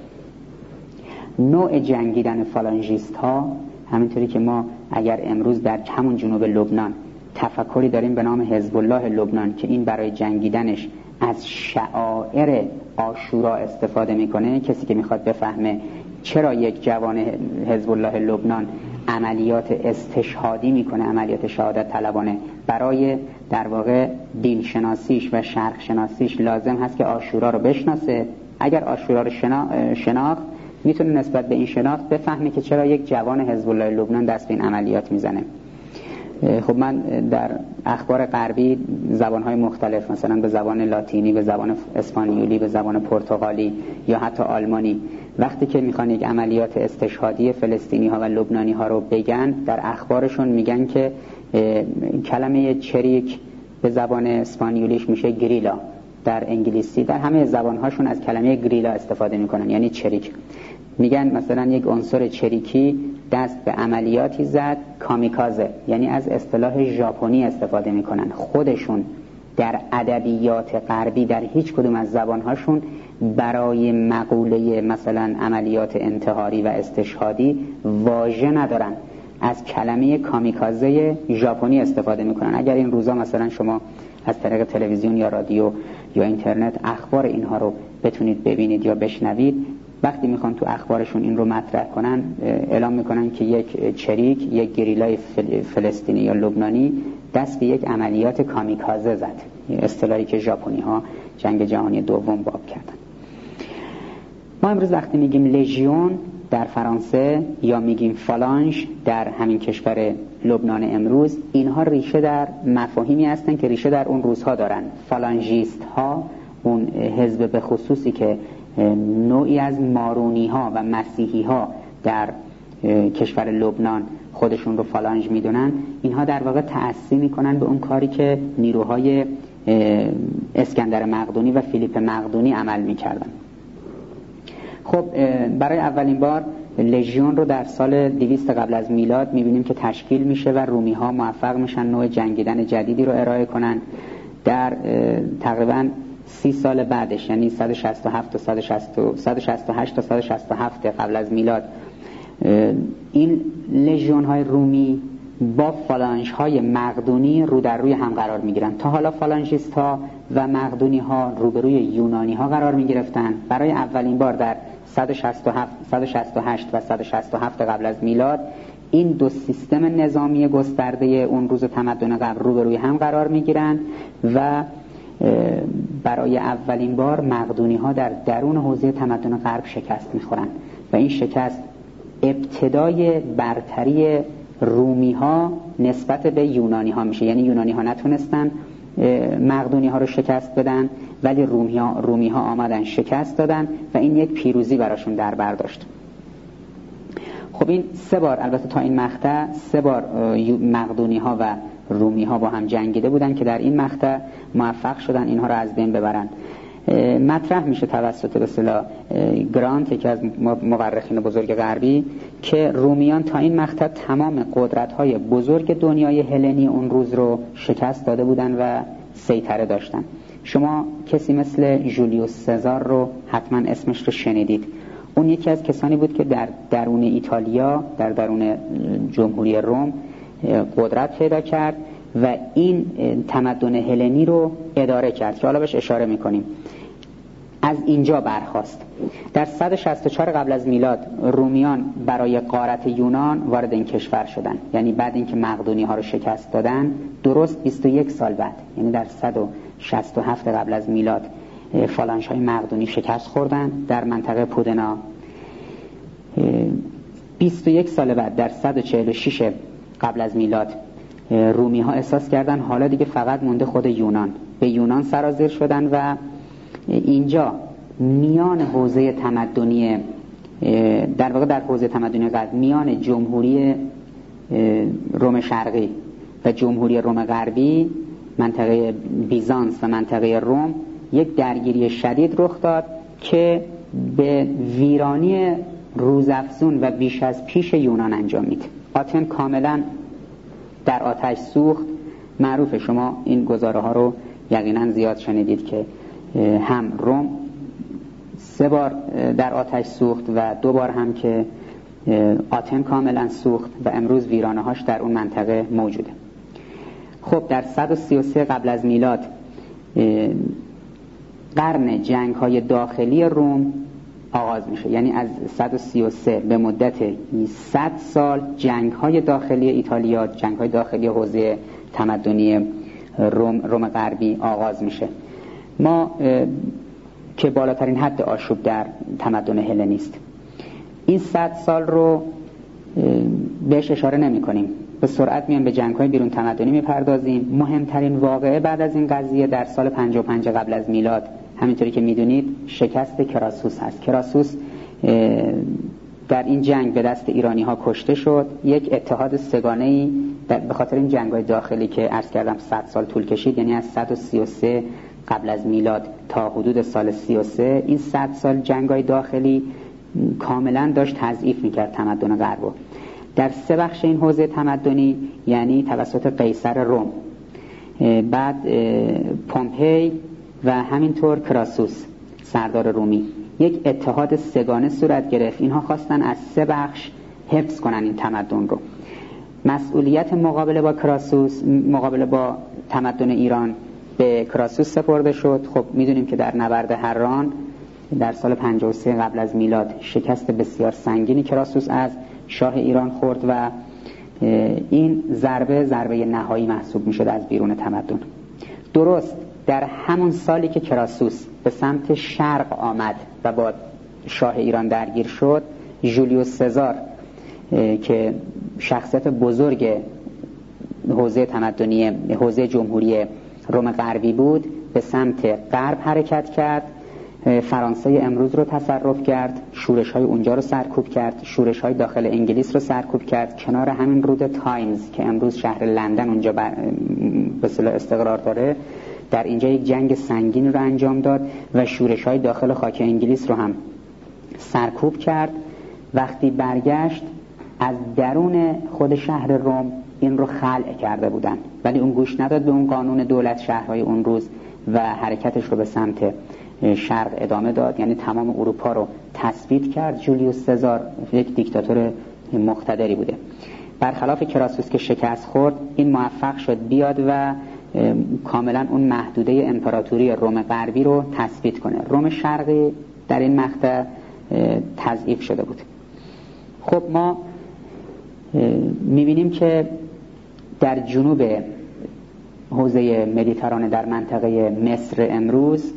نوع جنگیدن فالانژیست ها، همینطوری که ما اگر امروز در همون جنوب لبنان تفکری داریم به نام حزب الله لبنان که این برای جنگیدنش از شعائر عاشورا استفاده میکنه، کسی که میخواد بفهمه چرا یک جوان حزب الله لبنان عملیات استشهادی میکنه، عملیات شهادت طلبانه، برای در واقع دین شناسیش و شرق شناسیش لازم هست که عاشورا رو بشناسه. اگر عاشورا رو شنا... شناخت میتونه نسبت به این شناخت بفهمه که چرا یک جوان حزب الله لبنان دست به این عملیات میزنه. خب من در اخبار غربی زبانهای مختلف، مثلا به زبان لاتینی، به زبان اسپانیولی، به زبان پرتغالی یا حتی آلمانی، وقتی که میخوان یک عملیات استشهادی فلسطینی ها و لبنانی ها رو بگن، در اخبارشون میگن که کلمه چریک به زبان اسپانیولیش میشه گریلا، در انگلیسی در همه زبانهاشون از کلمه گریلا استفاده میکنن، یعنی چریک. میگن مثلا یک عنصر چریکی دست به عملیاتی زد، کامیکازه، یعنی از اصطلاح ژاپنی استفاده میکنن. خودشون در ادبیات غربی در هیچ کدوم از زبانهاشون برای مقوله مثلا عملیات انتحاری و استشهادی واژه ندارن، از کلمه کامیکازه ژاپنی استفاده میکنن. اگر این روزا مثلا شما از طریق تلویزیون یا رادیو یا اینترنت اخبار اینها رو بتونید ببینید یا بشنوید، وقتی میخوان تو اخبارشون این رو مطرح کنن، اعلام میکنن که یک چریک، یک گریلای فلسطینی یا لبنانی دست به یک عملیات کامیکازه زد، اصطلاحی که ژاپنی ها جنگ جهانی دوم باب کردن. ما امروز وقتی میگیم لژیون در فرانسه یا میگیم فالانژ در همین کشور لبنان امروز، اینها ریشه در مفاهیمی هستن که ریشه در اون روزها دارن. فالانژیست ها، اون حزب به خصوصی که نوعی از مارونی ها و مسیحی ها در کشور لبنان خودشون رو فالانژ میدونن، اینها در واقع تأثیر میکنن به اون کاری که نیروهای اسکندر مقدونی و فیلیپ مقدونی عمل میکردن. خب برای اولین بار لژیون رو در سال دویست قبل از میلاد میبینیم که تشکیل میشه و رومی ها موفق میشن نوع جنگیدن جدیدی رو ارائه کنن. در تقریبا سی سال بعدش، یعنی صد و شصت و هفت تا صد و شصت و هشت تا صد و شصت و هفت قبل از میلاد، این لژیون های رومی با فالانژ های مقدونی رو در روی هم قرار می گیرن. تا حالا فالانژیست ها و مقدونی ها روبروی یونانی ها قرار می گرفتن. برای اولین بار در صد و شصت و هفت، صد و شصت و هشت و صد و شصت و هفت قبل از میلاد این دو سیستم نظامی گسترده اون روز تمدن قبل روبروی هم قرار می گیرن و برای اولین بار مقدونی ها در درون حوزه تمدن غرب شکست می خورن و این شکست ابتدای برتری رومی ها نسبت به یونانی ها میشه. یعنی یونانی ها نتونستن مقدونی ها رو شکست بدن، ولی رومی ها, رومی ها آمدن شکست دادن و این یک پیروزی براشون در بر داشت. خب این سه بار، البته تا این مقطع سه بار مقدونی ها و رومی ها با هم جنگیده بودن که در این مقطع موفق شدن اینها رو از بین ببرن. مطرح میشه توسط به اصطلاح گرانت، یکی از مورخین بزرگ غربی، که رومیان تا این مقطع تمام قدرت‌های بزرگ دنیای هلنی اون روز رو شکست داده بودن و سیطره داشتن. شما کسی مثل جولیوس سزار رو حتما اسمش رو شنیدید. اون یکی از کسانی بود که در درون ایتالیا، در درون جمهوری روم قدرت پیدا کرد و این تمدن هلنی رو اداره کرد که حالا بهش اشاره میکنیم. از اینجا برخاست. در صد و شصت و چهار قبل از میلاد رومیان برای غارت یونان وارد این کشور شدن. یعنی بعد اینکه مقدونی ها رو شکست دادن، درست بیست و یک سال بعد، یعنی در صد و شصت و هفت قبل از میلاد، فالانژ های مقدونی شکست خوردن در منطقه پودنا. بیست و یک سال بعد، در صد و چهل و شش قبل از میلاد، رومی ها احساس کردن حالا دیگه فقط مونده خود یونان. به یونان سرازیر شدن و اینجا میان حوزه تمدنی، در واقع در حوزه تمدنی غرب، میان جمهوری روم شرقی و جمهوری روم غربی، منطقه بیزانس و منطقه روم، یک درگیری شدید رخ داد که به ویرانی روزافزون و بیش از پیش یونان انجامید. آتن کاملا در آتش سوخت. معروفه، شما این گزاره ها رو یقینا زیاد شنیدید که هم روم سه بار در آتش سوخت و دو بار هم که آتن کاملا سوخت و امروز ویرانه هاش در اون منطقه موجوده. خب در صد و سی و سه قبل از میلاد قرن جنگ های داخلی روم آغاز میشه. یعنی از صد و سی و سه به مدت صد سال جنگ های داخلی ایتالیا، جنگ های داخلی حوزه تمدنی روم, روم غربی آغاز میشه. ما که بالاترین حد آشوب در تمدن هلنیست، این صد سال رو بهش اشاره نمی کنیم، به سرعت میان به جنگ‌های بیرون تمدنی میپردازیم. مهمترین واقعه بعد از این قضیه در سال پنجاه و پنج قبل از میلاد، همینطوری که میدونید، شکست کراسوس هست. کراسوس در این جنگ به دست ایرانی ها کشته شد. یک اتحاد سگانه‌ای به خاطر این جنگ‌های داخلی که عرض کردم صد سال طول کشید، یعنی از صد و سی و سه قبل از میلاد تا حدود سال سی و سه، این صد سال جنگ‌های داخلی کاملا داشت تضعیف میکرد تمدن غرب. در سه بخش این حوزه تمدنی، یعنی توسط قیصر روم، بعد پومپی و همینطور کراسوس سردار رومی، یک اتحاد سگانه صورت گرفت. اینها خواستن از سه بخش حفظ کنن این تمدن رو. مسئولیت مقابله با کراسوس، مقابله با تمدن ایران، به کراسوس سپرده شد. خب میدونیم که در نبرد هران در سال پنجاه و سه قبل از میلاد شکست بسیار سنگینی کراسوس از شاه ایران خورد و این ضربه ضربه نهایی محسوب میشد از بیرون تمدن. درست در همون سالی که کراسوس به سمت شرق آمد و با شاه ایران درگیر شد، جولیوس سزار که شخصیت بزرگ حوزه تمدنی حوزه جمهوری روم غربی بود، به سمت غرب حرکت کرد، فرانسه امروز رو تصرف کرد، شورش‌های اونجا رو سرکوب کرد، شورش‌های داخل انگلیس رو سرکوب کرد، کنار همین رود تایمز که امروز شهر لندن اونجا به اصطلاح استقرار داره، در اینجا یک جنگ سنگین رو انجام داد و شورش‌های داخل خاک انگلیس رو هم سرکوب کرد. وقتی برگشت از درون خود شهر روم این رو خلع کرده بودن، ولی اون گوش نداد به اون قانون دولت شهرهای اون روز و حرکتش رو به سمت شرق ادامه داد، یعنی تمام اروپا رو تثبیت کرد. جولیوس سزار یک دیکتاتور مقتدری بوده. برخلاف کراسوس که شکست خورد، این موفق شد بیاد و کاملا اون محدوده امپراتوری روم غربی رو تثبیت کنه. روم شرقی در این مقطع تضعیف شده بود. خب ما میبینیم که در جنوب حوزه مدیترانه در منطقه مصر امروز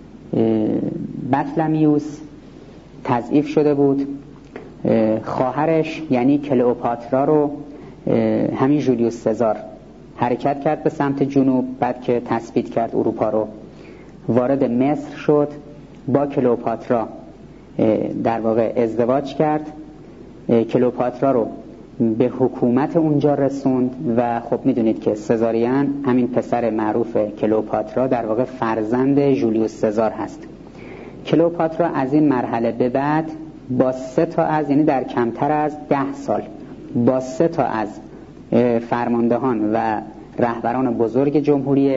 بطلمیوس تضعیف شده بود. خواهرش یعنی کلئوپاترا رو همین جولیوس سزار حرکت کرد به سمت جنوب، بعد که تثبیت کرد اروپا رو، وارد مصر شد، با کلئوپاترا در واقع ازدواج کرد، کلئوپاترا رو به حکومت اونجا رسوند و خب میدونید که سزاریان همین پسر معروف کلئوپاترا در واقع فرزند جولیوس سزار هست. کلئوپاترا از این مرحله به بعد با سه تا از یعنی در کمتر از ده سال با سه تا از فرماندهان و رهبران بزرگ جمهوری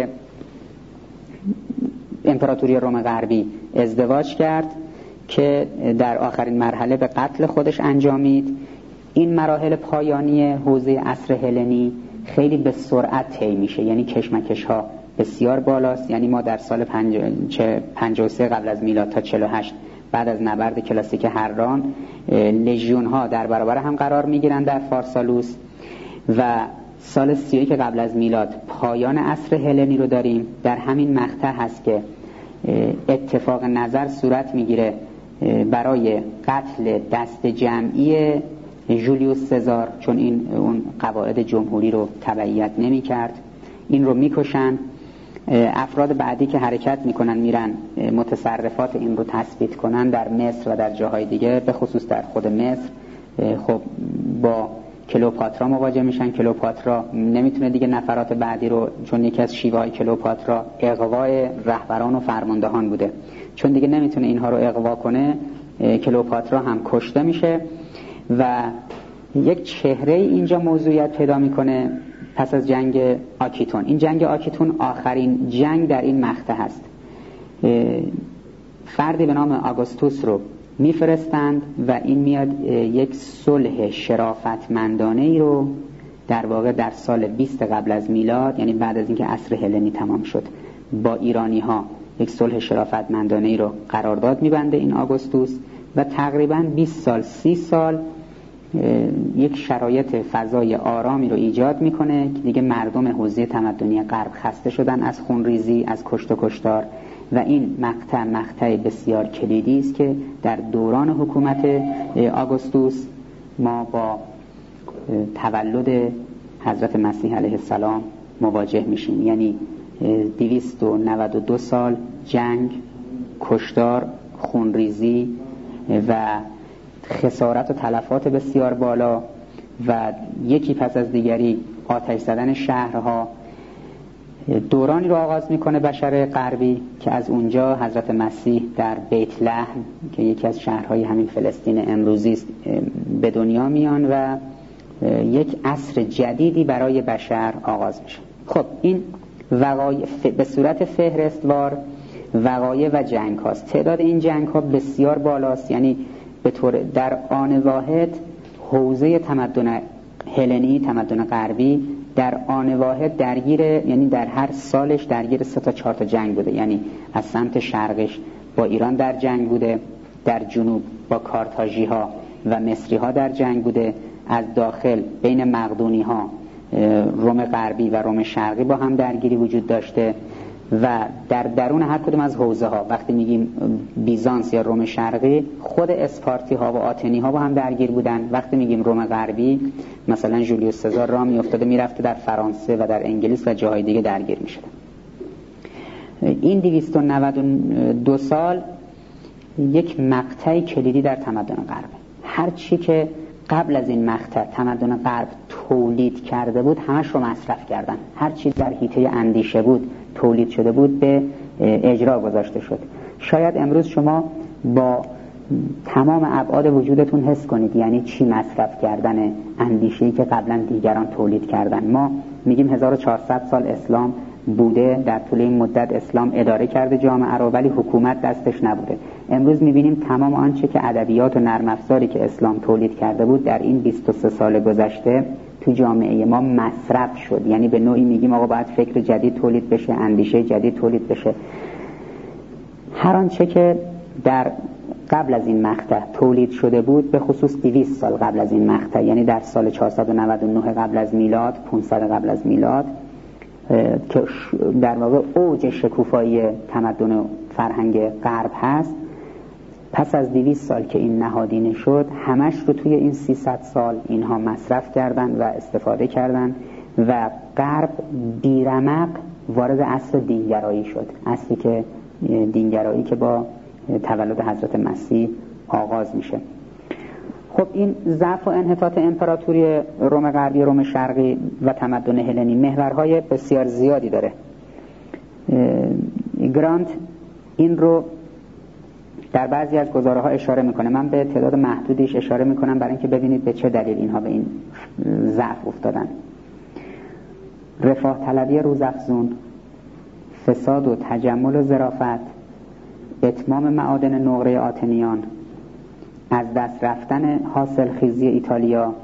امپراتوری روم غربی ازدواج کرد که در آخرین مرحله به قتل خودش انجامید. این مراحل پایانی حوزه عصر هلنی خیلی به سرعت طی میشه، یعنی کشمکش ها بسیار بالاست. یعنی ما در سال پنجاه و سه قبل از میلاد تا چهل و هشت بعد از نبرد کلاسیک هران، لژیون ها در برابر هم قرار میگیرن در فارسالوس و سال سی و یک قبل از میلاد پایان عصر هلنی رو داریم. در همین مقطع هست که اتفاق نظر صورت میگیره برای قتل دست جمعی جولیوس سزار، چون این اون قواعد جمهوری رو تبعیت نمی کرد، این رو میکشن. افراد بعدی که حرکت میکنن میرن متصرفات این رو تثبیت کنن در مصر و در جاهای دیگه، به خصوص در خود مصر. خب با کلئوپاترا مواجه میشن. کلئوپاترا نمیتونه دیگه نفرات بعدی رو، چون یکی از شیوه‌های کلئوپاترا اغوای رهبران و فرماندهان بوده، چون دیگه نمیتونه اینها رو اغوا کنه، کلئوپاترا هم کشته میشه و یک چهره اینجا موضوعیت پیدا میکنه پس از جنگ آکیتون. این جنگ آکیتون آخرین جنگ در این مقطع هست. فردی به نام آگوستوس رو میفرستند و این میاد یک صلح شرافتمندانه ای رو در واقع در سال بیست قبل از میلاد، یعنی بعد از اینکه عصر هلنی تمام شد، با ایرانی ها یک صلح شرافتمندانه ای رو قرارداد میبنده این آگوستوس و تقریباً بیست سال سی سال یک شرایط فضای آرامی رو ایجاد میکنه که دیگه مردم حوزه تمدنی غرب خسته شدن از خونریزی، از کشت و کشتار و این مقطع مقطع بسیار کلیدی است که در دوران حکومت آگوستوس ما با تولد حضرت مسیح علیه السلام مواجه میشیم. یعنی دویست و نود و دو سال جنگ، کشتار، خونریزی و خسارت و تلفات بسیار بالا و یکی پس از دیگری آتش زدن شهرها. دورانی رو آغاز میکنه بشر غربی که از اونجا حضرت مسیح در بیت لحم که یکی از شهرهای همین فلسطین امروزی است به دنیا میان و یک عصر جدیدی برای بشر آغاز میشه. خب این وقایع به صورت فهرستوار وقایع و جنگ هاست. تعداد این جنگ ها بسیار بالاست، یعنی به طور در آن واحد حوزه تمدن هلنی، تمدن غربی در آن واحد درگیر، یعنی در هر سالش درگیر سه تا چهار تا جنگ بوده. یعنی از سمت شرقش با ایران در جنگ بوده، در جنوب با کارتاژی ها و مصری ها در جنگ بوده، از داخل بین مقدونی ها، روم غربی و روم شرقی با هم درگیری وجود داشته و در درون هر کدوم از حوزه ها وقتی میگیم بیزانس یا روم شرقی، خود اسپارتی ها و آتنی ها با هم درگیر بودن. وقتی میگیم روم غربی، مثلا جولیوس سزار راه میافتاده میرفته در فرانسه و در انگلیس و جاهای دیگه درگیر میشده. این دویست و نود و دو سال یک مقطعی کلیدی در تمدن غرب. هر چی که قبل از این مقطع تمدن غرب تولید کرده بود همش رو مصرف کردن. هر چی در حیطه اندیشه بود تولید شده بود به اجرا گذاشته شد. شاید امروز شما با تمام ابعاد وجودتون حس کنید یعنی چی مصرف کردن اندیشه‌ای که قبلا دیگران تولید کردن. ما میگیم هزار و چهارصد سال اسلام بوده، در طول این مدت اسلام اداره کرده جامعه رو، ولی حکومت دستش نبوده. امروز میبینیم تمام آنچه که ادبیات و نرم افزاری که اسلام تولید کرده بود در این بیست و سه سال گذشته تو جامعه ما مصرف شد. یعنی به نوعی میگیم آقا باید فکر جدید تولید بشه، اندیشه جدید تولید بشه. هر آنچه که در قبل از این مقطع تولید شده بود، به خصوص دویست سال قبل از این مقطع، یعنی در سال چهارصد و نود و نه قبل از میلاد، پانصد قبل از میلاد، که در واقع اوج شکوفایی تمدن و فرهنگ غرب هست، پس از دویست سال که این نهادینه شد همش رو توی این سیصد سال اینها مصرف کردن و استفاده کردن و غرب بیرمق وارد عصر دینگرایی شد. عصری که دینگرایی که با تولد حضرت مسیح آغاز میشه. خب این ضعف و انحطاط امپراتوری روم غربی، روم شرقی و تمدن هلنی محورهای بسیار زیادی داره. گرانت این رو در بعضی از گزاره ها اشاره میکنه. من به تعداد محدودیش اشاره میکنم برای اینکه ببینید به چه دلیل اینها به این ضعف افتادن. رفاه طلبی روزافزون، فساد و تجمل و ظرافت، اتمام معادن نقره آتنیان، از دست رفتن حاصل خیزی ایتالیا،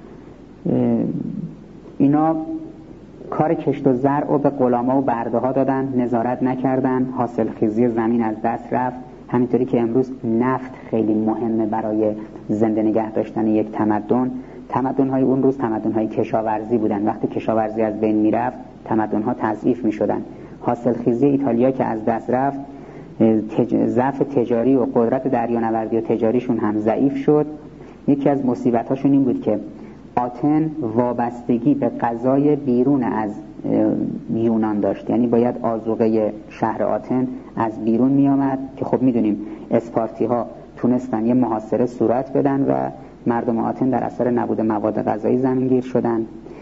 اینا کار کشت و زرع و به غلاما و برده ها دادن، نظارت نکردن، حاصل خیزی زمین از دست رفت. همینطوری که امروز نفت خیلی مهمه برای زنده نگه داشتن یک تمدن. تمدن های اون روز تمدن های کشاورزی بودن. وقتی کشاورزی از بین میرفت تمدن ها تضعیف میشدن. حاصل خیزی ایتالیا که از دست رفت، تج... ضعف تجاری و قدرت دریانوردی و تجاریشون هم ضعیف شد. یکی از مصیبت هاشون این بود که آتن وابستگی به غذای بیرون از یونان داشت. یعنی باید آذوقه شهر آتن از بیرون می آمد که خب میدونیم اسپارتی ها تونستن یه محاصره صورت بدن و مردم آتن در اثر نبود مواد غذایی زمینگیر شدن.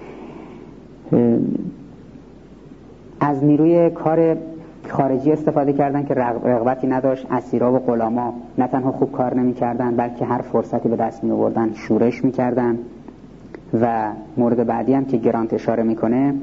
از نیروی کار خارجی استفاده کردن که رغبتی نداشت. اسیرا و غلاما نه تنها خوب کار نمی کردن بلکه هر فرصتی به دست می آوردن شورش می کردن. و مورد بعدی هم که گرانت اشاره میکنه،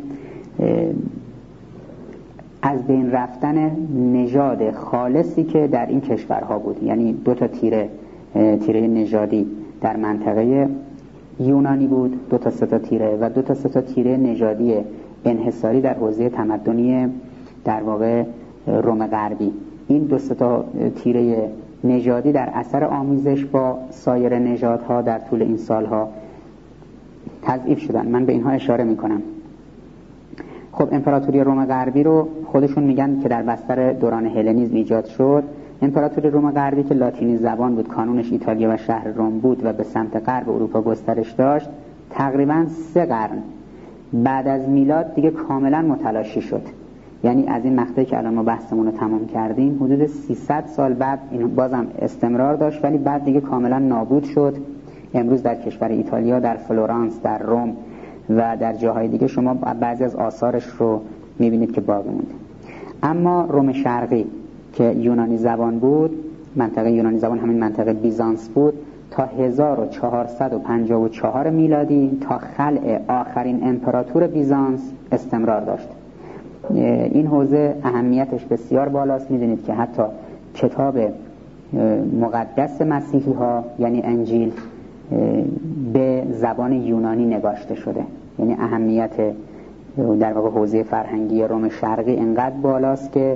از بین رفتن نژاد خالصی که در این کشورها بود. یعنی دو تا تیره تیره نژادی در منطقه یونانی بود، دو تا سه تا تیره و دو تا سه تا تیره نژادی انحصاری در حوزه تمدنی در واقع روم غربی. این دو سه تا تیره نژادی در اثر آمیزش با سایر نژادها در طول این سالها تضعیف شدن. من به اینها اشاره میکنم. خب امپراتوری روم غربی رو خودشون میگن که در بستر دوران هلنیسم ایجاد شد. امپراتوری روم غربی که لاتینی زبان بود، کانونش ایتالیا و شهر روم بود و به سمت غرب اروپا گسترش داشت، تقریبا سه قرن بعد از میلاد دیگه کاملا متلاشی شد. یعنی از این مقطعی که الان ما بحثمون رو تمام کردیم حدود سیصد سال بعد این بازم استمرار داشت ولی بعد دیگه کاملا نابود شد. امروز در کشور ایتالیا، در فلورانس، در روم و در جاهای دیگه شما بعضی از آثارش رو میبینید که باقی مونده. اما روم شرقی که یونانی زبان بود، منطقه یونانی زبان همین منطقه بیزانس بود، تا هزار و چهارصد و پنجاه و چهار میلادی تا خلع آخرین امپراتور بیزانس استمرار داشت. این حوزه اهمیتش بسیار بالاست. میدونید که حتی کتاب مقدس مسیحی ها یعنی انجیل به زبان یونانی نگاشته شده. یعنی اهمیت در واقع حوزه فرهنگی روم شرقی انقدر بالاست که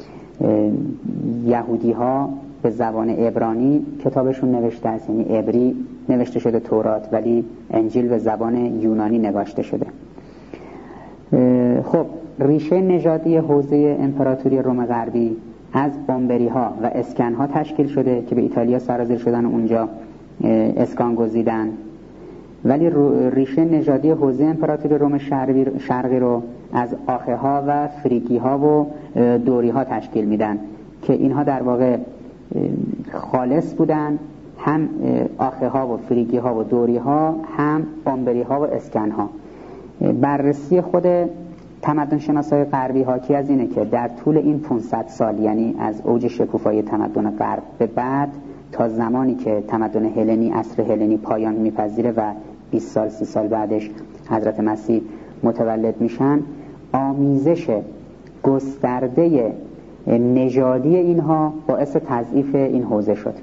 یهودی ها به زبان عبرانی کتابشون نوشته است، یعنی عبری نوشته شده تورات، ولی انجیل به زبان یونانی نگاشته شده. خب ریشه نژادی حوزه امپراتوری روم غربی از بامبری ها و اسکن ها تشکیل شده که به ایتالیا سرازیر شدن و اونجا اسکان گزیدن، ولی ریشه نژادی حوزه امپراتوری روم شرقی رو از آخه ها و فریگی ها و دوری ها تشکیل میدن که اینها در واقع خالص بودن، هم آخه ها و فریگی ها و دوری ها، هم بامبری ها و اسکن ها. بررسی خود تمدن شناسای غربی حاکی از اینه که در طول این پانصد سال، یعنی از اوج شکوفایی تمدن غرب به بعد تا زمانی که تمدن هلنی، عصر هلنی پایان میپذیره و بیست سال سی سال بعدش حضرت مسیح متولد میشن، آمیزش گسترده نژادی اینها باعث تضعیف این حوزه شد.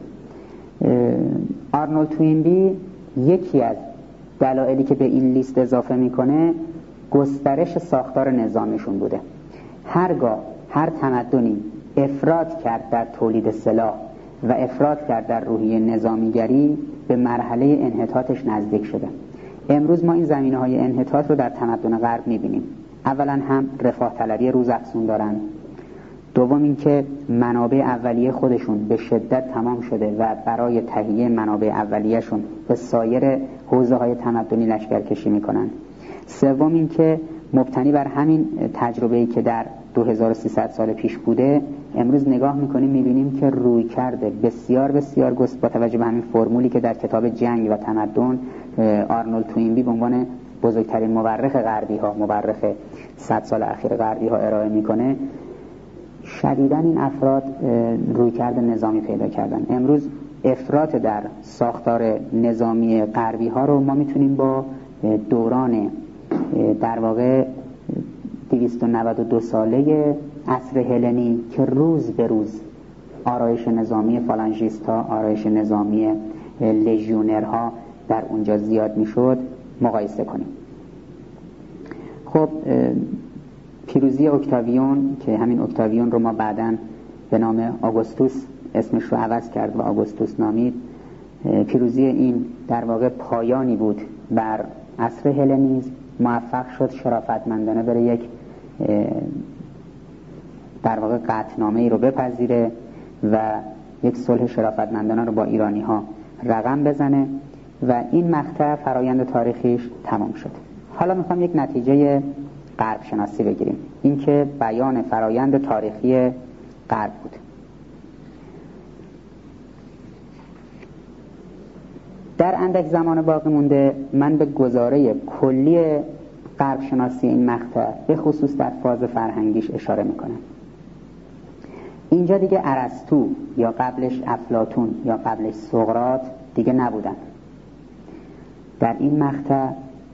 آرنولد توینبی یکی از دلایلی که به این لیست اضافه میکنه گسترش ساختار نظامیشون بوده. هرگاه هر تمدنی افراط کرد در تولید سلاح و افراط کرد در روحیه نظامیگری، به مرحله انحطاطش نزدیک شده. امروز ما این زمینه‌های انحطاط رو در تمدن غرب می‌بینیم. اولا هم رفاه طلبی روزافزون دارن، دوم این که منابع اولیه خودشون به شدت تمام شده و برای تهیه منابع اولیه‌شون به سایر حوزه‌های تمدنی لشکرکشی می‌کنن، سوم این که مبتنی بر همین تجربه‌ای که در دو هزار و سیصد سال پیش بوده، امروز نگاه میکنیم میبینیم که روی کرده بسیار بسیار گست با توجه به همین فرمولی که در کتاب جنگ و تمدن آرنولد توینبی به عنوان بزرگترین مورخ غربی ها، مورخ صد سال اخیر غربی ها ارائه میکنه، شدیداً این افراد روی کرده نظامی پیدا کردن. امروز افراط در ساختار نظامی غربی ها رو ما میتونیم با دوران در واقع دویست و نود و دو ساله عصر هلنی که روز به روز آرایش نظامی فالانژیست ها، آرایش نظامی لژیونرها در اونجا زیاد میشد مقایسه کنیم. خب پیروزی اکتاویون که همین اکتاویون رو ما بعداً به نام آگوستوس اسمش رو عوض کرد و آگوستوس نامید، پیروزی این در واقع پایانی بود بر عصر هلنیسم. موفق شد شرافتمندانه بره یک در واقع قطعنامه ای رو بپذیره و یک صلح شرافتمندانه رو با ایرانی ها رقم بزنه و این مقطع فرایند تاریخیش تمام شد. حالا میخوام یک نتیجه غرب شناسی بگیریم، این که بیان فرایند تاریخی غرب بود. در اندک زمان باقی مونده من به گزاره کلی غرب شناسی این مقطع به خصوص در فاز فرهنگیش اشاره میکنم. اینجا دیگه ارسطو یا قبلش افلاطون یا قبلش سقراط دیگه نبودن. در این مقطع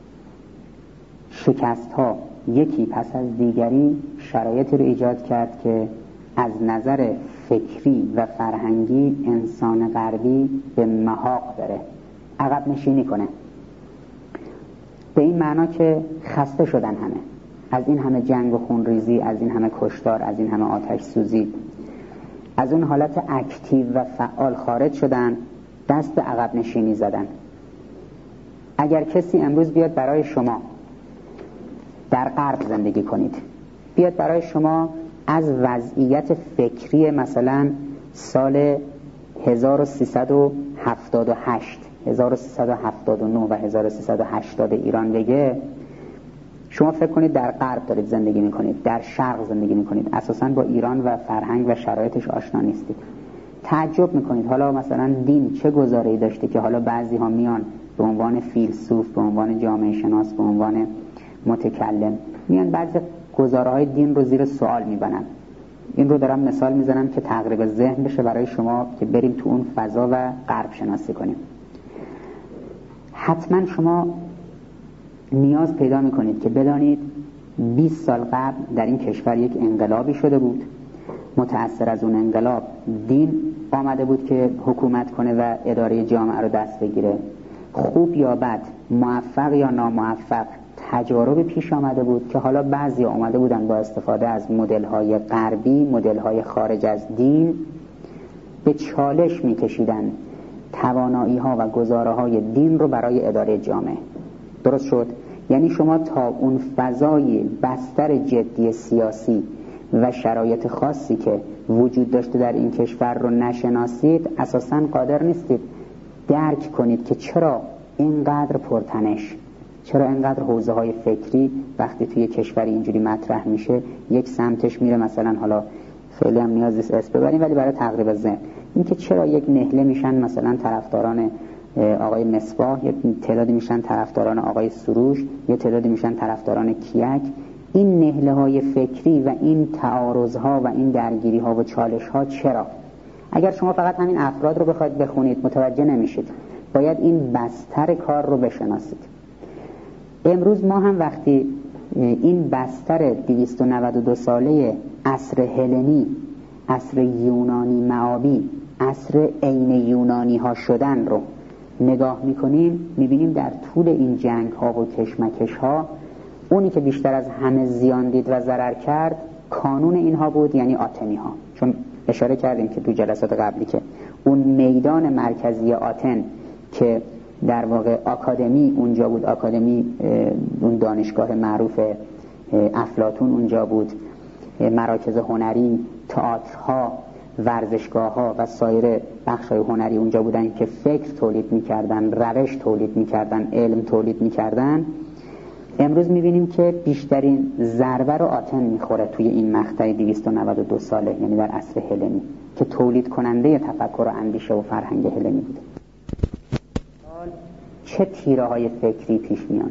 شکست ها یکی پس از دیگری شرایطی رو ایجاد کرد که از نظر فکری و فرهنگی انسان غربی به محاق داره، عقب نشینی کنه. به این معنا که خسته شدن همه از این همه جنگ و خونریزی، از این همه کشتار، از این همه آتش سوزی، از اون حالت اکتیو و فعال خارج شدن، دست به عقب نشینی زدن. اگر کسی امروز بیاد برای شما در غرب زندگی کنید، بیاد برای شما از وضعیت فکری مثلا سال هزار و سیصد و هفتاد و هشت، هزار و سیصد و هفتاد و نه و هزار و سیصد و هشتاد ایران بگه، شما فکر کنید در غرب دارید زندگی میکنید، در شرق زندگی میکنید، اساساً با ایران و فرهنگ و شرایطش آشنا نیستید. تعجب میکنید حالا مثلا دین چه گزاره‌ای داشته که حالا بعضی ها میان به عنوان فیلسوف، به عنوان جامعه شناس، به عنوان متکلم میان بعضی گزاره‌های دین رو زیر سوال میبرن. این رو دارم مثال میزنم که تقریب ذهن بشه برای شما که بریم تو اون فضا و غرب شناسی کنیم. حتما شما نیاز پیدا میکنید که بدانید بیست سال قبل در این کشور یک انقلابی شده بود. متأثر از اون انقلاب دین آمده بود که حکومت کنه و اداره جامعه رو دست بگیره. خوب یا بد، موفق یا ناموفق، تجارب پیش آمده بود که حالا بعضی آمده بودن با استفاده از مدل‌های غربی، مدل‌های خارج از دین، به چالش می‌کشیدن توانایی‌ها و گزاره‌های دین رو برای اداره جامعه. درست شد یعنی شما تا اون فضای بستر جدی سیاسی و شرایط خاصی که وجود داشته در این کشور رو نشناسید، اساساً قادر نیستید درک کنید که چرا اینقدر پرتنش، چرا اینقدر حوزه های فکری وقتی توی کشوری اینجوری مطرح میشه یک سمتش میره. مثلا حالا خیلی هم نیاز نیست اسم ببریم ولی برای تقریب ذهن، این که چرا یک نهله میشن مثلا طرفداران آقای مصباح، یک تعدادی میشن طرفداران آقای سروش، یک تعدادی میشن طرفداران کیک. این نهله های فکری و این تعارض ها و این درگیری ها و چالش ها چرا؟ اگر شما فقط همین افراد رو بخواید بخونید متوجه نمیشید، باید این بستر کار رو بشناسید. امروز ما هم وقتی این بستر دویست و نود و دو ساله عصر هلنی، عصر یونانی معابی، عصر عین یونانی ها شدن رو نگاه میکنیم، میبینیم در طول این جنگ ها و کشمکش ها اونی که بیشتر از همه زیان دید و ضرر کرد کانون اینها بود، یعنی آتنی ها. چون اشاره کردیم که تو جلسات قبلی که اون میدان مرکزی آتن که در واقع آکادمی اونجا بود، آکادمی اون دانشگاه معروف افلاطون اونجا بود، مراکز هنری، تئاترها، ورزشگاه‌ها و سایر بخش‌های هنری اونجا بودن که فکر تولید می‌کردن، روش تولید می‌کردن، علم تولید می‌کردن. امروز می‌بینیم که بیشترین ضربه رو آتن می‌خوره توی این مقطع دویست و نود و دو ساله، یعنی در عصر هلنی که تولید کننده تفکر و اندیشه و فرهنگ هلنی بوده. چه تیره‌های فکری پیش میان؟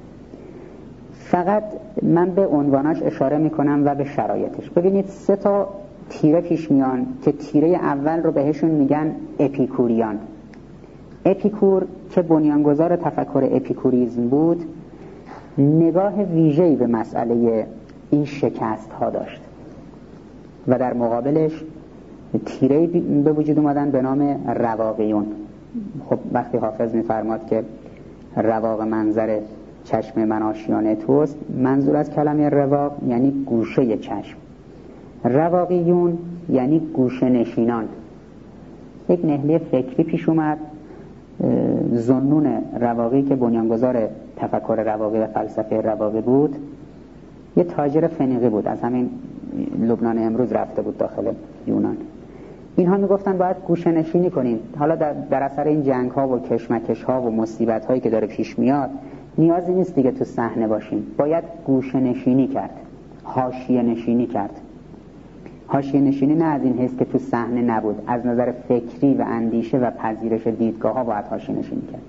فقط من به عنواناش اشاره میکنم و به شرایطش. ببینید سه تا تیره پیش میان که تیره اول رو بهشون میگن اپیکوریان. اپیکور که بنیانگذار تفکر اپیکوریزم بود، نگاه ویژه‌ای به مسئله این شکست ها داشت و در مقابلش تیره به وجود اومدن به نام رواقیون. خب وقتی حافظ میفرماد که رواق منظر چشم من آشیانه توست، منظور از کلمه رواق یعنی گوشه چشم. رواقیون یعنی گوشه نشینان. یک نهله فکری پیش اومد. ذوالنون رواقی که بنیانگذار تفکر رواقی و فلسفه رواقی بود، یه تاجر فنیقی بود، از همین لبنان امروز رفته بود داخل یونان. اینها میگفتن باید گوشه نشینی کنیم. حالا در, در اثر این جنگ ها و کشمکش ها و مصیبت هایی که داره پیش میاد، نیازی نیست دیگه تو صحنه باشیم، باید گوشه نشینی کرد، حاشیه نشینی کرد. حاشیه نشینی نه از این حیث که تو صحنه نبود، از نظر فکری و اندیشه و پذیرش دیدگاه ها باید حاشیه نشینی کرد.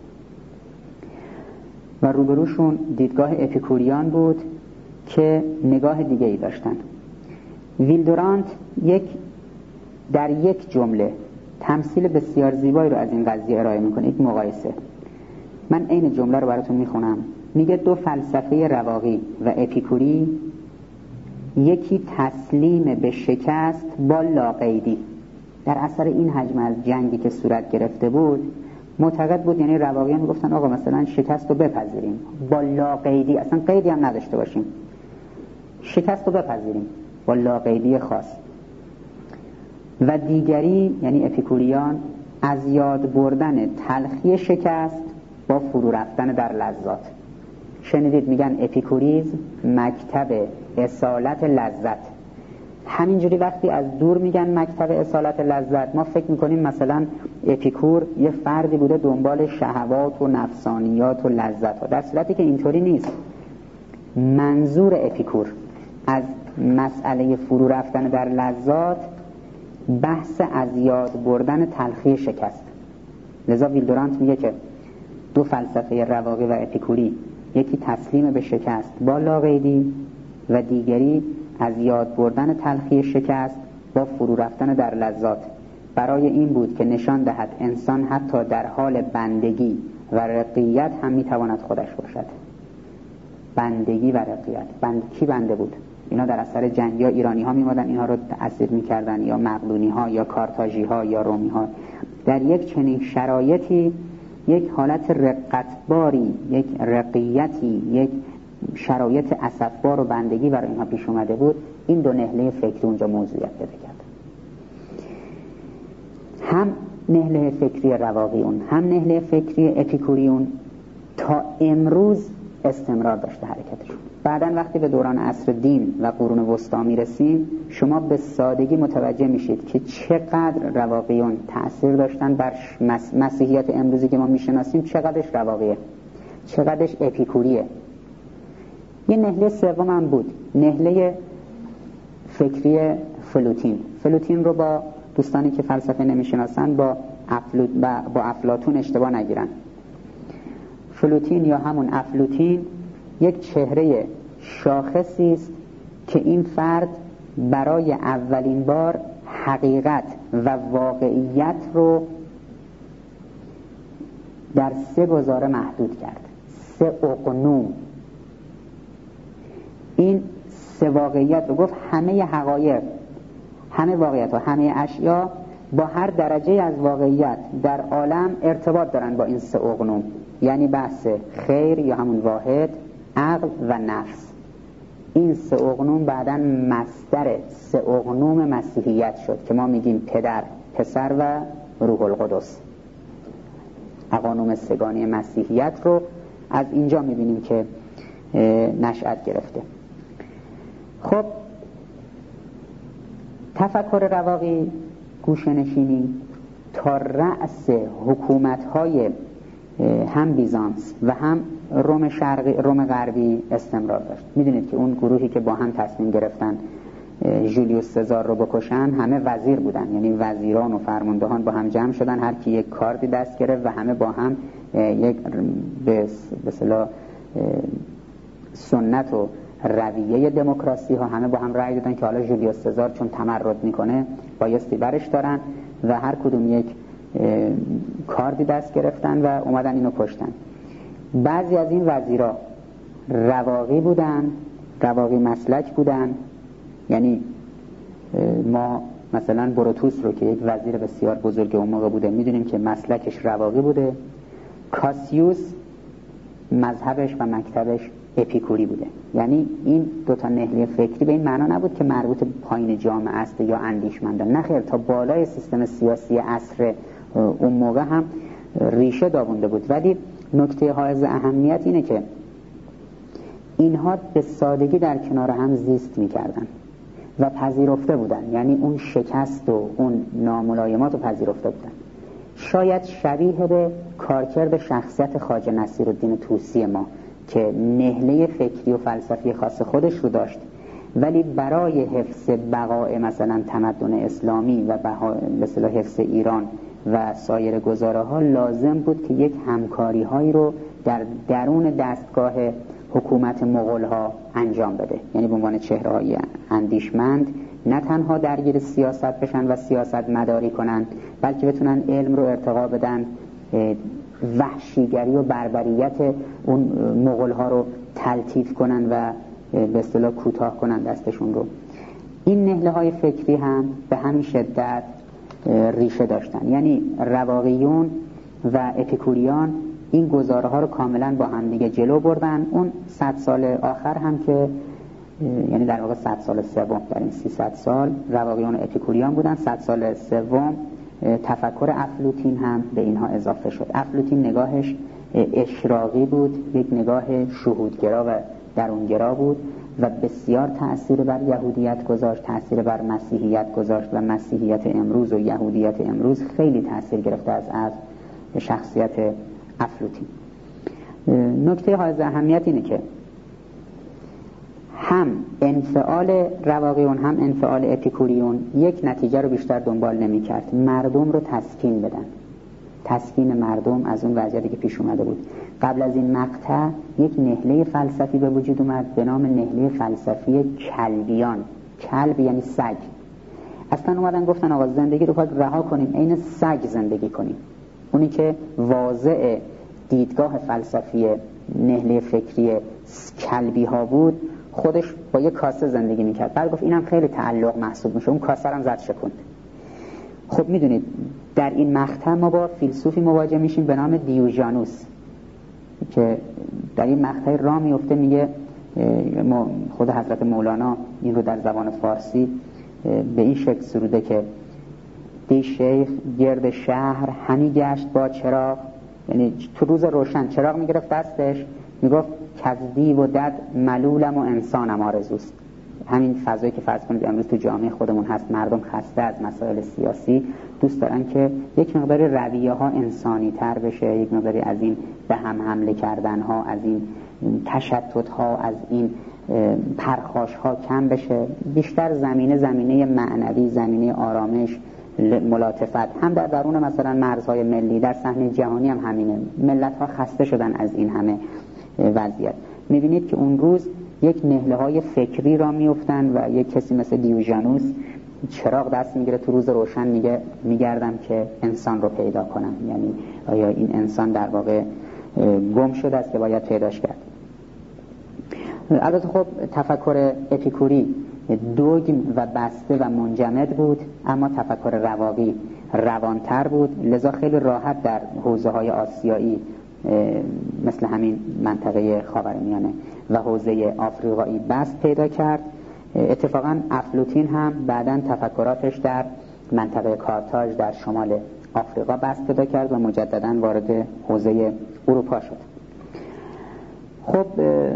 و روبروشون دیدگاه اپیکوریان بود که نگاه دیگه ای داشتن. ویلدورانت یک در یک جمله تمثیل بسیار زیبایی رو از این قضیه ارائه میکنه، یک مقایسه. من این جمله رو براتون میخونم. میگه دو فلسفه رواقی و اپیکوری، یکی تسلیم به شکست با لاقیدی. در اثر این حجم از جنگی که صورت گرفته بود معتقد بود، یعنی رواقیان میگفتن آقا مثلا شکست رو بپذیریم با لاقیدی، اصلا قیدی هم نداشته باشیم، شکست رو بپذیریم با لاقیدی خاص. و دیگری یعنی اپیکوریان از یاد بردن تلخی شکست با فرو رفتن در لذات. شنیدید میگن اپیکوریزم مکتب اصالت لذت. همینجوری وقتی از دور میگن مکتب اصالت لذت، ما فکر میکنیم مثلا اپیکور یه فردی بوده دنبال شهوات و نفسانیات و لذت ها، در صورتی که اینطوری نیست. منظور اپیکور از مسئله فرو رفتن در لذات بحث از یاد بردن تلخی شکست. لذا ویلدورانت میگه که دو فلسفه رواقی و اپیکوری، یکی تسلیم به شکست با لاقیدی و دیگری از یاد بردن تلخی شکست با فرو رفتن در لذات، برای این بود که نشان دهد انسان حتی در حال بندگی و رقیت هم میتواند خودش باشد. بندگی و رقیت. بند... کی بنده بود؟ اینا در اثر جنگ یا ایرانی ها میمادن اینها رو تأثیر میکردن، یا مقدونی ها یا کارتاژی ها یا رومی ها. در یک چنین شرایطی یک حالت رقتباری، یک رقیتی، یک شرایط اسفبار و بندگی برای اینها پیش اومده بود. این دو نهله فکری اونجا موضوعیت پیدا کرد. هم نهله فکری رواقیون هم نهله فکری اپیکوریون تا امروز استمرار داشته حرکتشون. بعداً وقتی به دوران عصر دین و قرون وسطا میرسیم شما به سادگی متوجه میشید که چقدر رواقیون تأثیر داشتن بر مس... مسیحیت امروزی که ما میشناسیم، چقدرش رواقیه، چقدرش اپیکوریه. یه نهله سوم هم بود، نهله فکری فلوتین. فلوتین رو با دوستانی که فلسفه نمیشناسن با افلوت با افلاطون اشتباه نگیرن. فلوتین یا همون افلوتین یک چهره شاخصی است که این فرد برای اولین بار حقیقت و واقعیت رو در سه گزاره محدود کرد، سه اقنوم. این سه واقعیت رو گفت همه حقایق، همه واقعیت و همه اشیا با هر درجه از واقعیت در عالم ارتباط دارن با این سه اقنوم، یعنی بحث خیر یا همون واحد، عقل و نفس. این سه اقنوم بعداً مصدر سه اقنوم مسیحیت شد که ما میگیم پدر، پسر و روح القدس. اقانوم سگانی مسیحیت رو از اینجا میبینیم که نشأت گرفته. خب تفکر رواقی گوشه‌نشینی تا رأس حکومت‌های هم بیزانس و هم روم شرقی، روم غربی استمرار داشت. میدونید که اون گروهی که با هم تصمیم گرفتن جولیوس سزار رو بکشن همه وزیر بودن، یعنی وزیران و فرماندهان با هم جمع شدن، هر کی یک کاردی دست گرفت و همه با هم یک به اصطلاح سنت و رویه دموکراسی ها همه با هم رأی دادن که حالا جولیوس سزار چون تمرد میکنه بایستی برش دارن و هر کدوم یک کاردی دست گرفتن و اومدن اینو کشتن. بعضی از این وزیرا رواقی بودن، رواقی مسلک بودن، یعنی ما مثلا بروتوس رو که یک وزیر بسیار بزرگ اون موقع بوده میدونیم که مسلکش رواقی بوده. کاسیوس مذهبش و مکتبش اپیکوری بوده. یعنی این دوتا نهله فکری به این معنا نبود که مربوط به پایین جامعه است یا اندیشمندان، نه خیر، تا بالای سیستم سیاسی عصر اون موقع هم ریشه دابونده بود. ولی نکته حائز اهمیت اینه که اینها به سادگی در کنار هم زیست می‌کردن و پذیرفته بودن، یعنی اون شکست و اون ناملایمات رو پذیرفته بودن. شاید شبیه به کارکرد شخصیت خواجه نصیرالدین طوسی ما که نهله فکری و فلسفی خاص خودش رو داشت، ولی برای حفظ بقای مثلا تمدن اسلامی و به اصطلاح حفظ ایران و سایر گزاره ها لازم بود که یک همکاری هایی رو در درون دستگاه حکومت مغول ها انجام بده، یعنی به عنوان چهره های اندیشمند نه تنها درگیر سیاست بشن و سیاست مداری کنن، بلکه بتونن علم رو ارتقا بدن، وحشیگری و بربریت اون مغول ها رو تلطیف کنن و به اصطلاح کوتاه کنن دستشون رو. این نهله های فکری هم به همین شدت ریشه داشتن، یعنی رواقیون و اپیکوریان این گزاره ها رو کاملا با هم دیگه جلو بردن. اون صد سال آخر هم که یعنی در واقع صد سال سوم در این سیصد سال رواقیون و اپیکوریان بودن، صد سال سوم تفکر افلوتین هم به اینها اضافه شد. افلوتین نگاهش اشراقی بود، یک نگاه شهودگرا و درونگرا بود و بسیار تأثیر بر یهودیت گذاشت، تأثیر بر مسیحیت گذاشت و مسیحیت امروز و یهودیت امروز خیلی تأثیر گرفته از از شخصیت افلوتین. نکته حائز اهمیت اینه که هم انفعال رواقیون هم انفعال اپیکوریون یک نتیجه رو بیشتر دنبال نمی کرد، مردم رو تسکین بدن، تسکین مردم از اون وضعیتی که پیش اومده بود. قبل از این مقطع یک نهله فلسفی به وجود اومد به نام نهله فلسفی کلبیان. کلب یعنی سگ. اصلا اومدن گفتن آقا زندگی رو باید رها کنیم، عین سگ زندگی کنیم. اونی که واضع دیدگاه فلسفی نهله فکری کلبی ها بود خودش با یک کاسه زندگی میکرد. بعد گفت اینم خیلی تعلق محسوب میشه، اون کاسه هم زد شکند. خب میدونید در این مقطع ما با فیلسوفی مواجه میشیم به نام دیوژانوس که در این مقطع راه میفته، میگه خود حضرت مولانا این رو در زبان فارسی به این شکل سروده که دی شیخ گرد شهر همی گشت با چراغ، یعنی تو روز روشن چراغ میگرفت دستش، میگفت کذدی و دد ملولم و انسانم آرزوست. همین فضایی که فرض کنید امروز تو جامعه خودمون هست، مردم خسته از مسائل سیاسی، دوست دارن که یک مقدار رویه ها انسانی تر بشه، یک مقداری از این به هم حمله کردن ها، از این تشتت ها، از این پرخاش ها کم بشه، بیشتر زمینه زمینه معنوی، زمینه آرامش، ملاطفت، هم در درون مثلا مرزهای ملی، در صحنه جهانی هم همینه. ملت ها خسته شدن از این همه وضعیت. میبینید که اون روز یک نهله های فکری را میفتن و یک کسی مثل دیوژانوس چراغ دست میگیره تو روز روشن، میگه میگردم که انسان رو پیدا کنم، یعنی آیا این انسان در واقع گم شده است که باید پیداش کرد. البته خب تفکر اپیکوری دوگم و بسته و منجمد بود، اما تفکر رواقی روانتر بود، لذا خیلی راحت در حوزه های آسیایی مثل همین منطقه خاورمیانه و حوزه آفریقایی بست پیدا کرد. اتفاقا افلاطون هم بعداً تفکراتش در منطقه کارتاژ در شمال آفریقا بست پیدا کرد و مجدداً وارد حوزه اروپا شد. خب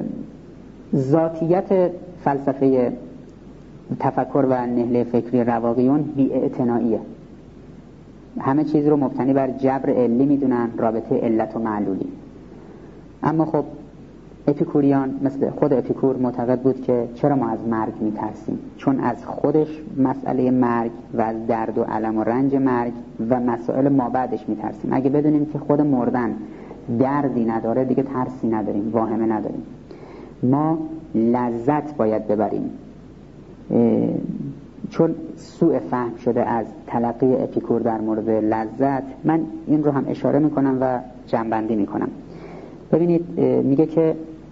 ذاتیت فلسفه تفکر و نهله فکری رواقیون بی‌اعتناییه. همه چیز رو مبتنی بر جبر علی میدونن، رابطه علت و معلولی. اما خب اپیکوریان مثل خود اپیکور معتقد بود که چرا ما از مرگ میترسیم؟ چون از خودش مسئله مرگ و از درد و الم و رنج مرگ و مسائل مابعدش میترسیم. اگه بدونیم که خود مردن دردی نداره دیگه ترسی نداریم، واهمه نداریم. ما لذت باید ببریم، چون سوء فهم شده از تلقی اپیکور در مورد لذت. من این رو هم اشاره میکنم و جنبندی میکنم. ببینید میگه که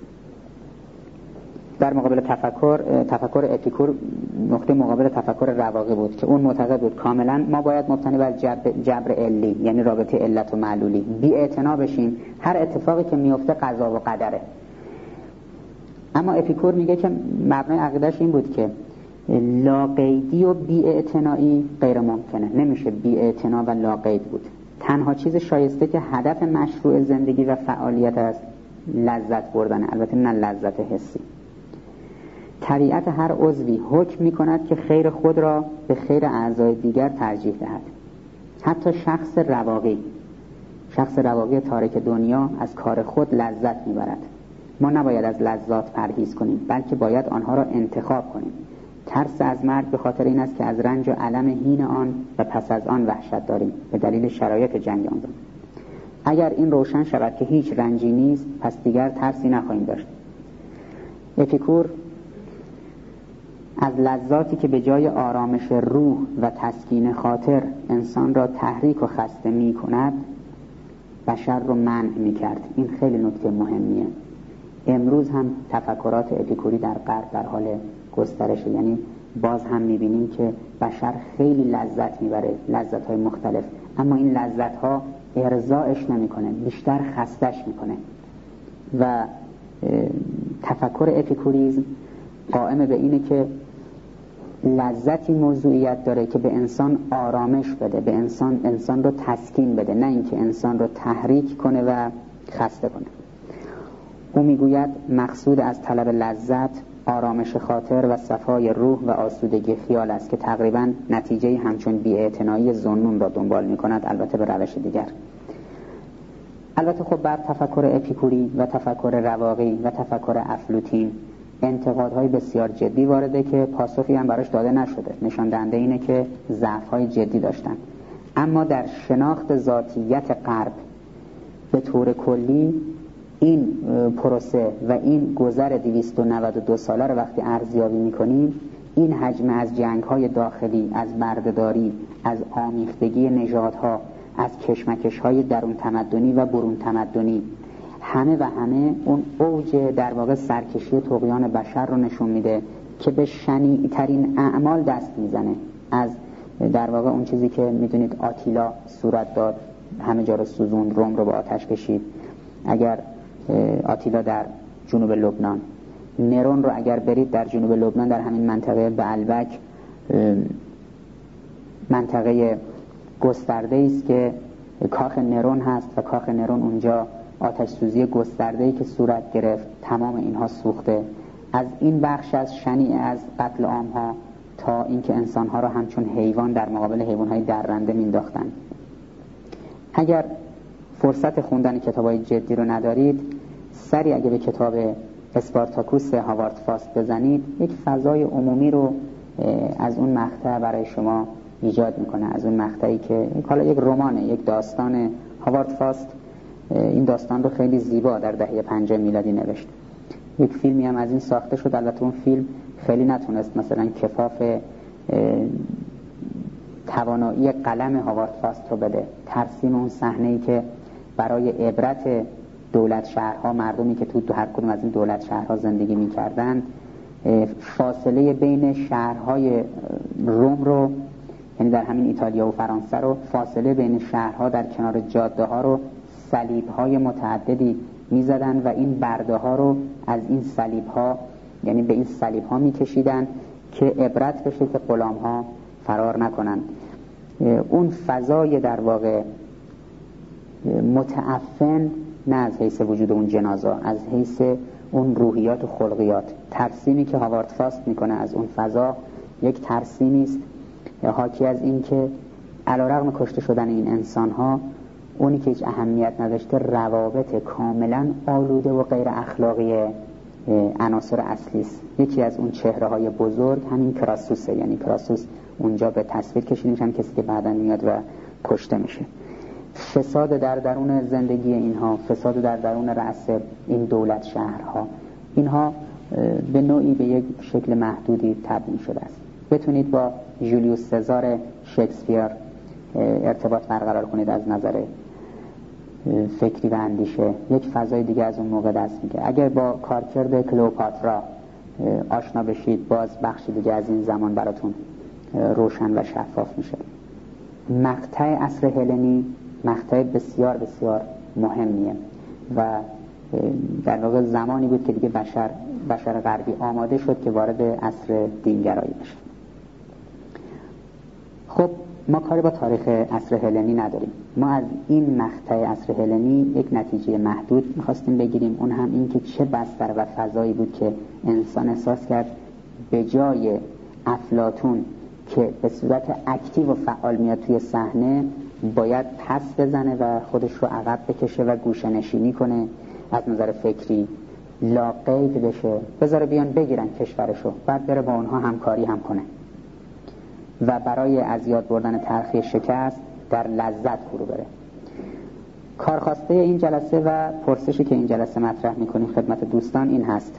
در مقابل تفکر تفکر اپیکور نقطه مقابل تفکر رواقی بود که اون معتقد بود کاملا ما باید مبتنی بر جبر, جبر علی، یعنی رابطه علت و معلولی، بی اعتنا بشیم، هر اتفاقی که میفته قضا و قدره. اما اپیکور میگه که مبنای عقیده‌اش این بود که لاقیدی و بی اعتنایی غیر ممکنه، نمیشه بی اعتنا و لاقید بود. تنها چیز شایسته که هدف مشروع زندگی و فعالیت است لذت بردن، البته نه لذت حسی. طبیعت هر عضوی حکم می‌کند که خیر خود را به خیر اعضای دیگر ترجیح دهد. حتی شخص رواقی شخص رواقی تارک دنیا از کار خود لذت می‌برد. ما نباید از لذات پرهیز کنیم، بلکه باید آنها را انتخاب کنیم. ترس از مرگ به خاطر این است که از رنج و الم هین آن و پس از آن وحشت داریم به دلیل شرایط جنگ آن. اگر این روشن شود که هیچ رنجی نیست، پس دیگر ترسی نخواهیم داشت. اپیکور از لذاتی که به جای آرامش روح و تسکین خاطر انسان را تحریک و خسته می کند بشر رو منع می کرد. این خیلی نکته مهمیه. امروز هم تفکرات اپیکوری در غرب در حال گسترشه، یعنی باز هم می بینیم که بشر خیلی لذت می بره، لذت های مختلف، اما این لذت ها ارضاش نمی کنه، بیشتر خستش می کنه. و تفکر اپیکوریزم قائم به اینه که لذتی موضوعیت داره که به انسان آرامش بده، به انسان انسان رو تسکین بده، نه اینکه انسان رو تحریک کنه و خسته کنه. او میگوید مقصود از طلب لذت آرامش خاطر و صفای روح و آسودگی خیال است که تقریبا نتیجه همچون بی‌اعتنایی ظنون را دنبال می‌کند، البته به روش دیگر. البته خب بر تفکر اپیکوری و تفکر رواقی و تفکر افلاطون انتقادهای بسیار جدی وارده که پاسخی هم براش داده نشده، نشان دهنده اینه که ضعف‌های جدی داشتن. اما در شناخت ذاتیت غرب به طور کلی این پروسه و این گذر دویست و نود و دو ساله رو وقتی ارزیابی می‌کنیم، این حجم از جنگ‌های داخلی، از بردهداری، از آمیختگی نژادها، از کشمکش‌های درون تمدنی و برون تمدنی، همه و همه اون اوج در واقع سرکشی طغیان بشر رو نشون میده که به شنیع‌ترین اعمال دست میزنه. از در واقع اون چیزی که میدونید آتیلا صورت داد، همه جا رو سوزوند، روم رو به آتش کشید. اگر آتیلا در جنوب لبنان، نرون رو اگر برید در جنوب لبنان در همین منطقه بعلبک، منطقه گسترده است که کاخ نرون هست و کاخ نرون اونجا آتش سوزی گسترده‌ای که صورت گرفت تمام اینها سوخته. از این بخش از شنیع از قتل عام‌ها تا اینکه انسان‌ها را همچون حیوان در مقابل حیوان‌های درنده مینداختند. اگر فرصت خوندن کتاب‌های جدی رو ندارید، سری اگه به کتاب اسپارتاکوس هاوارد فاست بزنید، یک فضای عمومی رو از اون مقطع برای شما ایجاد میکنه. از اون مقطعی که حالا یک رمانه، یک داستان. هاوارد فاست این داستان رو خیلی زیبا در دهه پنجاه میلادی نوشت. یک فیلمی هم از این ساخته شد. البته اون فیلم خیلی نتونست مثلا کفاف توانایی قلم هاوارد فاست رو بده. ترسیم اون صحنه‌ای که برای عبرت دولت شهرها، مردمی که تو هر کدوم از این دولت شهرها زندگی می‌کردند، فاصله بین شهرهای روم رو، یعنی در همین ایتالیا و فرانسه رو، فاصله بین شهرها در کنار جاده ها رو صلیب‌های متعددی می‌زدن و این برده ها رو از این صلیب‌ها، یعنی به این صلیب‌ها می‌کشیدن که عبرت بشه که غلام‌ها فرار نکنن. اون فضای در واقع متعفن، نه از حیث وجود اون جنازه، از حیث اون روحیات و خلقیات، ترسیمی که هاوارد فاست میکنه از اون فضا یک ترسیمی است حاکی از این که علیرغم کشته شدن این انسان‌ها، اونی که هیچ اهمیت نداشته روابط کاملا آلوده و غیر اخلاقی عناصر اصلی است. یکی از اون چهره‌های بزرگ همین کراسوسه، یعنی کراسوس اونجا به تصویر کشیده میشه، کسی که بعداً میاد و کشته میشه. فساد در درون زندگی اینها، فساد در درون رأس این دولت شهرها، اینها به نوعی به یک شکل محدودی تبدیل شده است. بتونید با جولیوس سزار شکسپیر ارتباط برقرار کنید از نظر فکری و اندیشه، یک فضای دیگه از اون موقع دست میگه. اگر با کارکرد کلئوپاترا آشنا بشید، باز بخشی دیگه از این زمان براتون روشن و شفاف میشه. مقطع عصر هلنی مقطع بسیار بسیار مهمیه و در واقع زمانی بود که دیگه بشر بشر غربی آماده شد که وارد عصر دینگرایی بشه. خب ما کاری با تاریخ عصر هلنی نداریم. ما از این مقطع عصر هلنی یک نتیجه محدود می‌خواستیم بگیریم، اون هم این که چه بستر و فضایی بود که انسان احساس کرد به جای افلاطون که به صورت اکتیو و فعال میاد توی صحنه، باید پس بزنه و خودش رو عقب بکشه و گوشه نشینی کنه، از نظر فکری لاقید بشه، بذاره بیان بگیرن کشورشو، بعد بره با اونها همکاری هم کنه و برای از یاد بردن تلخی شکست در لذت فرو بره. کارخواسته این جلسه و پرسشی که این جلسه مطرح میکنیم خدمت دوستان این هست: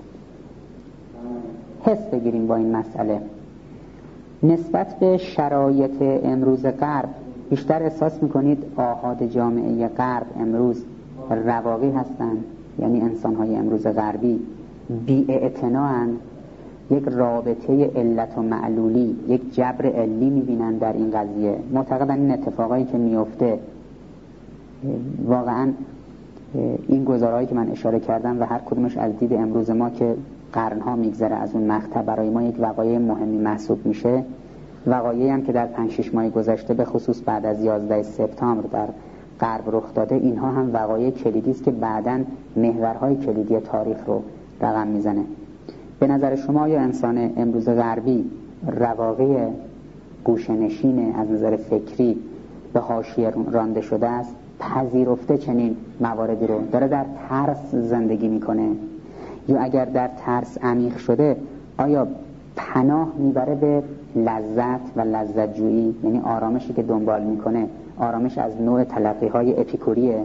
حس بگیریم با این مسئله نسبت به شرایط امروز غرب. بیشتر احساس میکنید آحاد جامعه غرب امروز رواقی هستند، یعنی انسانهای امروز غربی بی‌اعتناءن، یک رابطه علت و معلولی، یک جبر علی میبینن در این قضیه، معتقدن این اتفاقایی که میفته واقعا این گزارهایی که من اشاره کردم و هر کدومش از دید امروز ما که قرنها میگذره از اون مقطع برای ما یک وقایع مهمی محسوب میشه، وقایعی هم که در پنج شش ماه گذشته به خصوص بعد از یازده سپتامبر در غرب رخ داده، اینها هم وقایع کلیدی است که بعداً محورهای کلیدی تاریخ رو رقم میزنه. به نظر شما یا انسان امروز غربی رواقع گوشه‌نشین از نظر فکری به حاشیه رانده شده است؟ پذیرفته چنین مواردی رو؟ داره در ترس زندگی میکنه؟ یا اگر در ترس عمیق شده آیا پناه میبره به لذت و لذت جویی، یعنی آرامشی که دنبال میکنه آرامش از نوع تلقی های اپیکوریه؟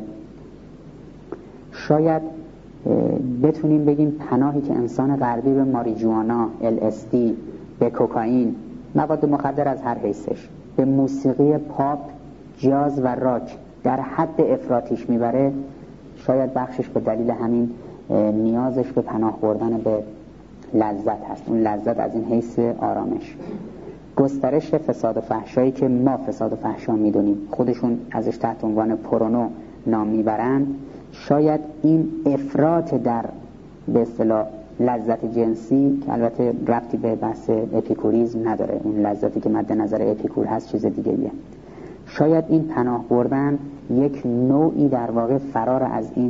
شاید بتونیم بگیم پناهی که انسان غربی به ماریجوانا، ال اس دی، به کوکائین، مواد مخدر از هر حیثش، به موسیقی پاپ، جاز و راک در حد افراطیش میبره، شاید بخشش به دلیل همین نیازش به پناه بردن به لذت هست. اون لذت از این حیث آرامش. گسترش فساد و فحشایی که ما فساد و فحشا میدونیم، خودشون ازش تحت عنوان پورنو نام میبرند، شاید این افراط در به اصطلاح لذت جنسی که البته ربطی به بحث اپیکوریزم نداره، اون لذتی که مد نظر اپیکور هست چیز دیگه ایه. شاید این پناه بردن یک نوعی در واقع فرار از این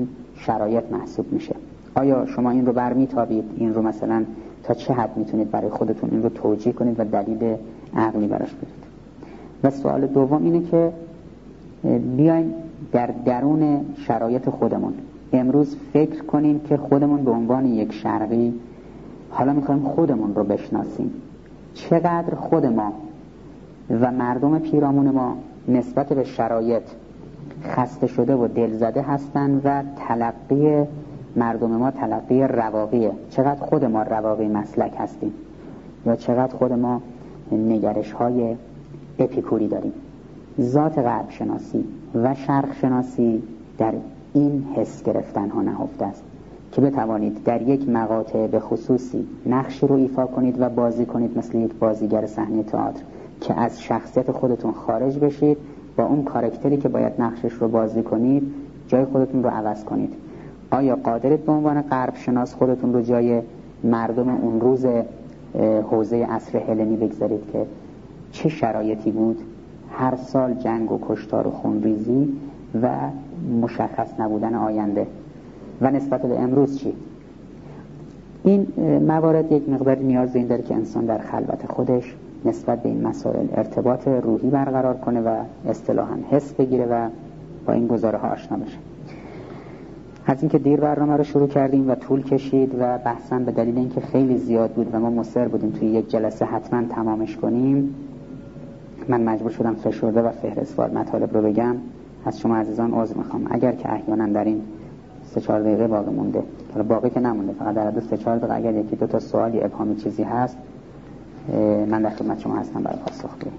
شرایط محسوب میشه. آیا شما این رو برمیتابید؟ این رو مثلا تا چه حد میتونید برای خودتون این رو توجیه کنید و دلیل عقلی براش بدید؟ و سوال دوم اینه که بیایم در درون شرایط خودمون امروز فکر کنیم که خودمون به عنوان یک شرقی حالا میخوایم خودمون رو بشناسیم. چقدر خود ما و مردم پیرامون ما نسبت به شرایط خسته شده و دلزده هستن و تلقی مردم ما تلقی رواقیه. چقدر خود ما رواقی مسلک هستیم یا چقدر خود ما نگرش های اپیکوری داریم. ذات غرب شناسی و شرق شناسی در این حس گرفتن ها نهفته است که بتوانید در یک مقاطع به خصوصی نقشی رو ایفا کنید و بازی کنید مثل یک بازیگر صحنه تئاتر که از شخصیت خودتون خارج بشید، با اون کاراکتری که باید نقشش رو بازی کنید جای خودتون رو عوض کنید. آیا قادرید به عنوان غرب شناس خودتون رو جای مردم اون روز حوزه عصر هلنی بگذارید که چه شرایطی بود؟ هر سال جنگ و کشتار و خونریزی و مشخص نبودن آینده. و نسبت به امروز چی؟ این موارد یک مقدار نیاز این داره که انسان در خلوت خودش نسبت به این مسائل ارتباط روحی برقرار کنه و اصطلاحاً حس بگیره و با این گزاره ها آشنا بشه. از اینکه دیر برنامه رو شروع کردیم و طول کشید و بحثاً به دلیل اینکه خیلی زیاد بود و ما مصر بودیم توی یک جلسه حتما تمامش کنیم، من مجبور شدم فشرده و فهرستوار مطالب رو بگم. از شما عزیزان عذر میخوام اگر که احیانا در این سه چهار دقیقه باقی مونده، حالا باقی که نمونده، فقط در حد سه چهار دقیقه اگر یکی دو تا سوالی ابهامی چیزی هست من در خدمت شما هستم برای پاسخ بدم.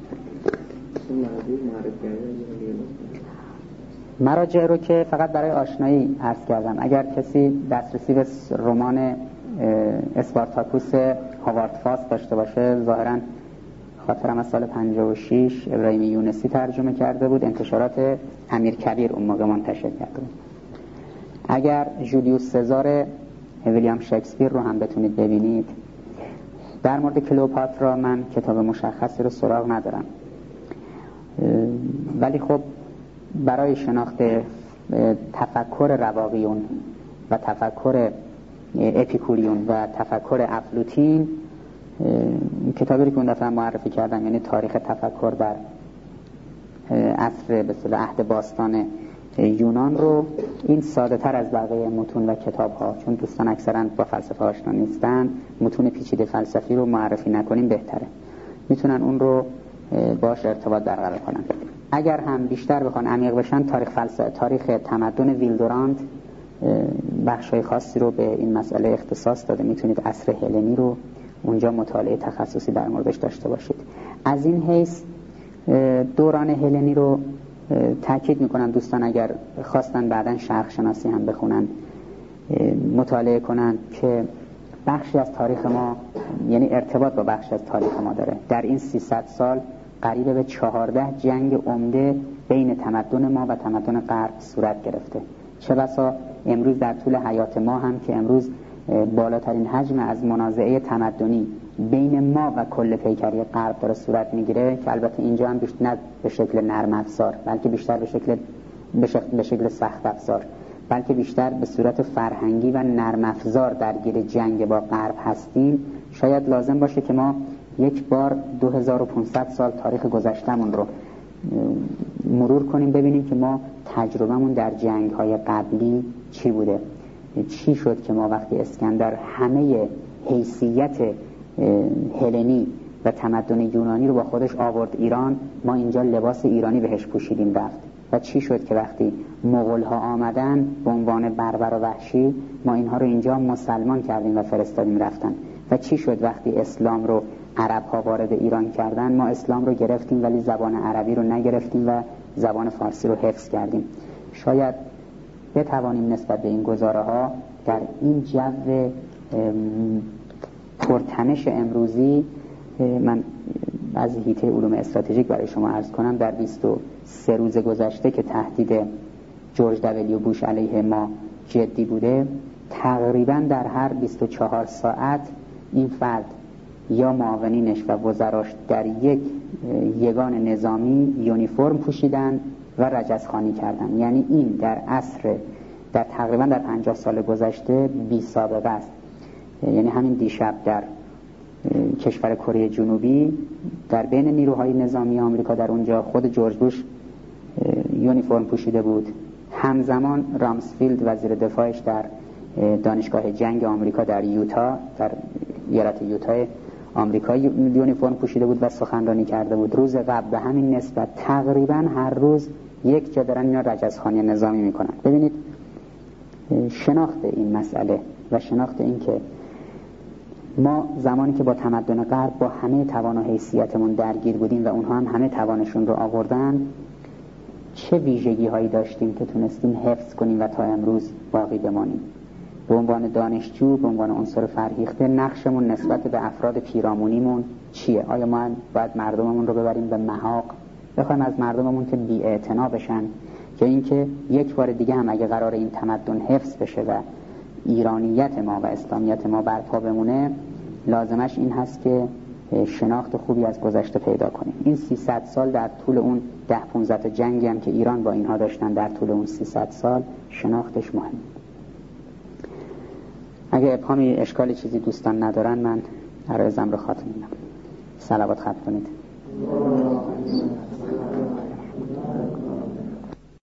مراجع رو که فقط برای آشنایی عرض کردم. اگر کسی دسترسی به رمان اسپارتاکوس هاوارد فاست داشته باشه، ظاهراً خاطرم از سال پنجاه و شش ابراهیم یونسی ترجمه کرده بود، انتشارات امیر کبیر اون موقع منتشر کرده بود. اگر جولیوس سزار ویلیام شکسپیر رو هم بتونید ببینید. در مورد کلئوپاترا من کتاب مشخصی رو سراغ ندارم، ولی خب برای شناخت تفکر رواقیون و تفکر اپیکوریون و تفکر افلاطون، کتابی رو که اون دفعه معرفی کردم یعنی تاریخ تفکر در عصر به اصطلاح عهد باستان یونان رو، این ساده تر از بقیه متون و کتاب ها، چون دوستان اکثرا با فلسفه آشنا نیستن، متون پیچیده فلسفی رو معرفی نکنیم بهتره، میتونن اون رو باش ارتباط برقرار کنن. اگر هم بیشتر بخوان عمیق بشن، تاریخ فلسفه تاریخ تمدن ویلدوراند بخشای خاصی رو به این مسئله اختصاص داده، میتونید عصر هلنی رو اونجا مطالعه تخصصی در موردش داشته باشید. از این حیث دوران هلنی رو تاکید میکنم دوستان اگر خواستن بعداً شرق شناسی هم بخونن مطالعه کنن که بخشی از تاریخ ما، یعنی ارتباط با بخشی از تاریخ ما داره. در این سیصد سال قریب به چهارده جنگ عمده بین تمدن ما و تمدن غرب صورت گرفته. چه بسا امروز در طول حیات ما هم که امروز بالاترین حجم از منازعه تمدنی بین ما و کل پیکری غرب داره صورت میگیره، که البته اینجا هم بیشتر نه به شکل نرم افزار بلکه بیشتر به شکل به شکل, به شکل سخت افزار، بلکه بیشتر به صورت فرهنگی و نرم افزار درگیر جنگ با غرب هستیم. شاید لازم باشه که ما یک بار دو هزار و پانصد سال تاریخ گذشتمون رو مرور کنیم، ببینیم که ما تجربهمون در جنگ‌های قبلی چی بوده. چی شد که ما وقتی اسکندر همه حیثیت هلنی و تمدن یونانی رو با خودش آورد ایران، ما اینجا لباس ایرانی بهش پوشیدیم رفت؟ و چی شد که وقتی مغول‌ها آمدن به عنوان بربر و وحشی ما اینها رو اینجا مسلمان کردیم و فرستادیم رفتن؟ و چی شد وقتی اسلام رو عرب‌ها وارد ایران کردن ما اسلام رو گرفتیم ولی زبان عربی رو نگرفتیم و زبان فارسی رو حفظ کردیم؟ شاید بتوانیم نسبت به این گزاره ها در این جو پرتنش امروزی، من از حیطه علوم استراتژیک برای شما عرض کنم، در بیست و سه روز گذشته که تهدید جورج دبلیو بوش علیه ما جدی بوده، تقریبا در هر بیست و چهار ساعت این فرد یا معاونینش و وزراش در یک یگان نظامی یونیفرم پوشیدن و رجزخوانی کردن. یعنی این در عصر در تقریبا در پنجاه سال گذشته بی سابقه است. یعنی همین دیشب در کشور کره جنوبی در بین نیروهای نظامی آمریکا در اونجا خود جورج بوش یونیفرم پوشیده بود. همزمان رامسفیلد وزیر دفاعش در دانشگاه جنگ آمریکا در یوتا، در ایالت یوتا آمریکا یونیفرم پوشیده بود و سخنرانی کرده بود. روز قبل به همین نسبت تقریبا هر روز یک جا دارن اینا رجزخوانی نظامی میکنن. ببینید شناخت این مسئله و شناخت این که ما زمانی که با تمدن غرب با همه توان و حیثیتمون درگیر بودیم و اونها هم همه توانشون رو آوردن، چه ویژگی هایی داشتیم که تونستیم حفظ کنیم و تا امروز باقی بمانیم. به عنوان دانشجو، به عنوان عنصر فرهیخته، نقشمون نسبت به افراد پیرامونیمون چیه؟ آیا ما باید مردممون رو ببریم به محاق، بخوایم از مردممون که بی‌اعتنا بشن، که اینکه یک بار دیگه هم اگه قرار این تمدن حفظ بشه و ایرانیت ما و اسلامیت ما برپا بمونه، لازمش این هست که شناخت خوبی از گذشته پیدا کنیم. این سیصد سال در طول اون ده پانزده جنگی هم که ایران با اینها داشتن، در طول اون سیصد سال شناختش مهم. اگه ابهامی اشکالی چیزی دوستان ندارن من عرضم رو خاتم میدم. صلوات ختم کنید.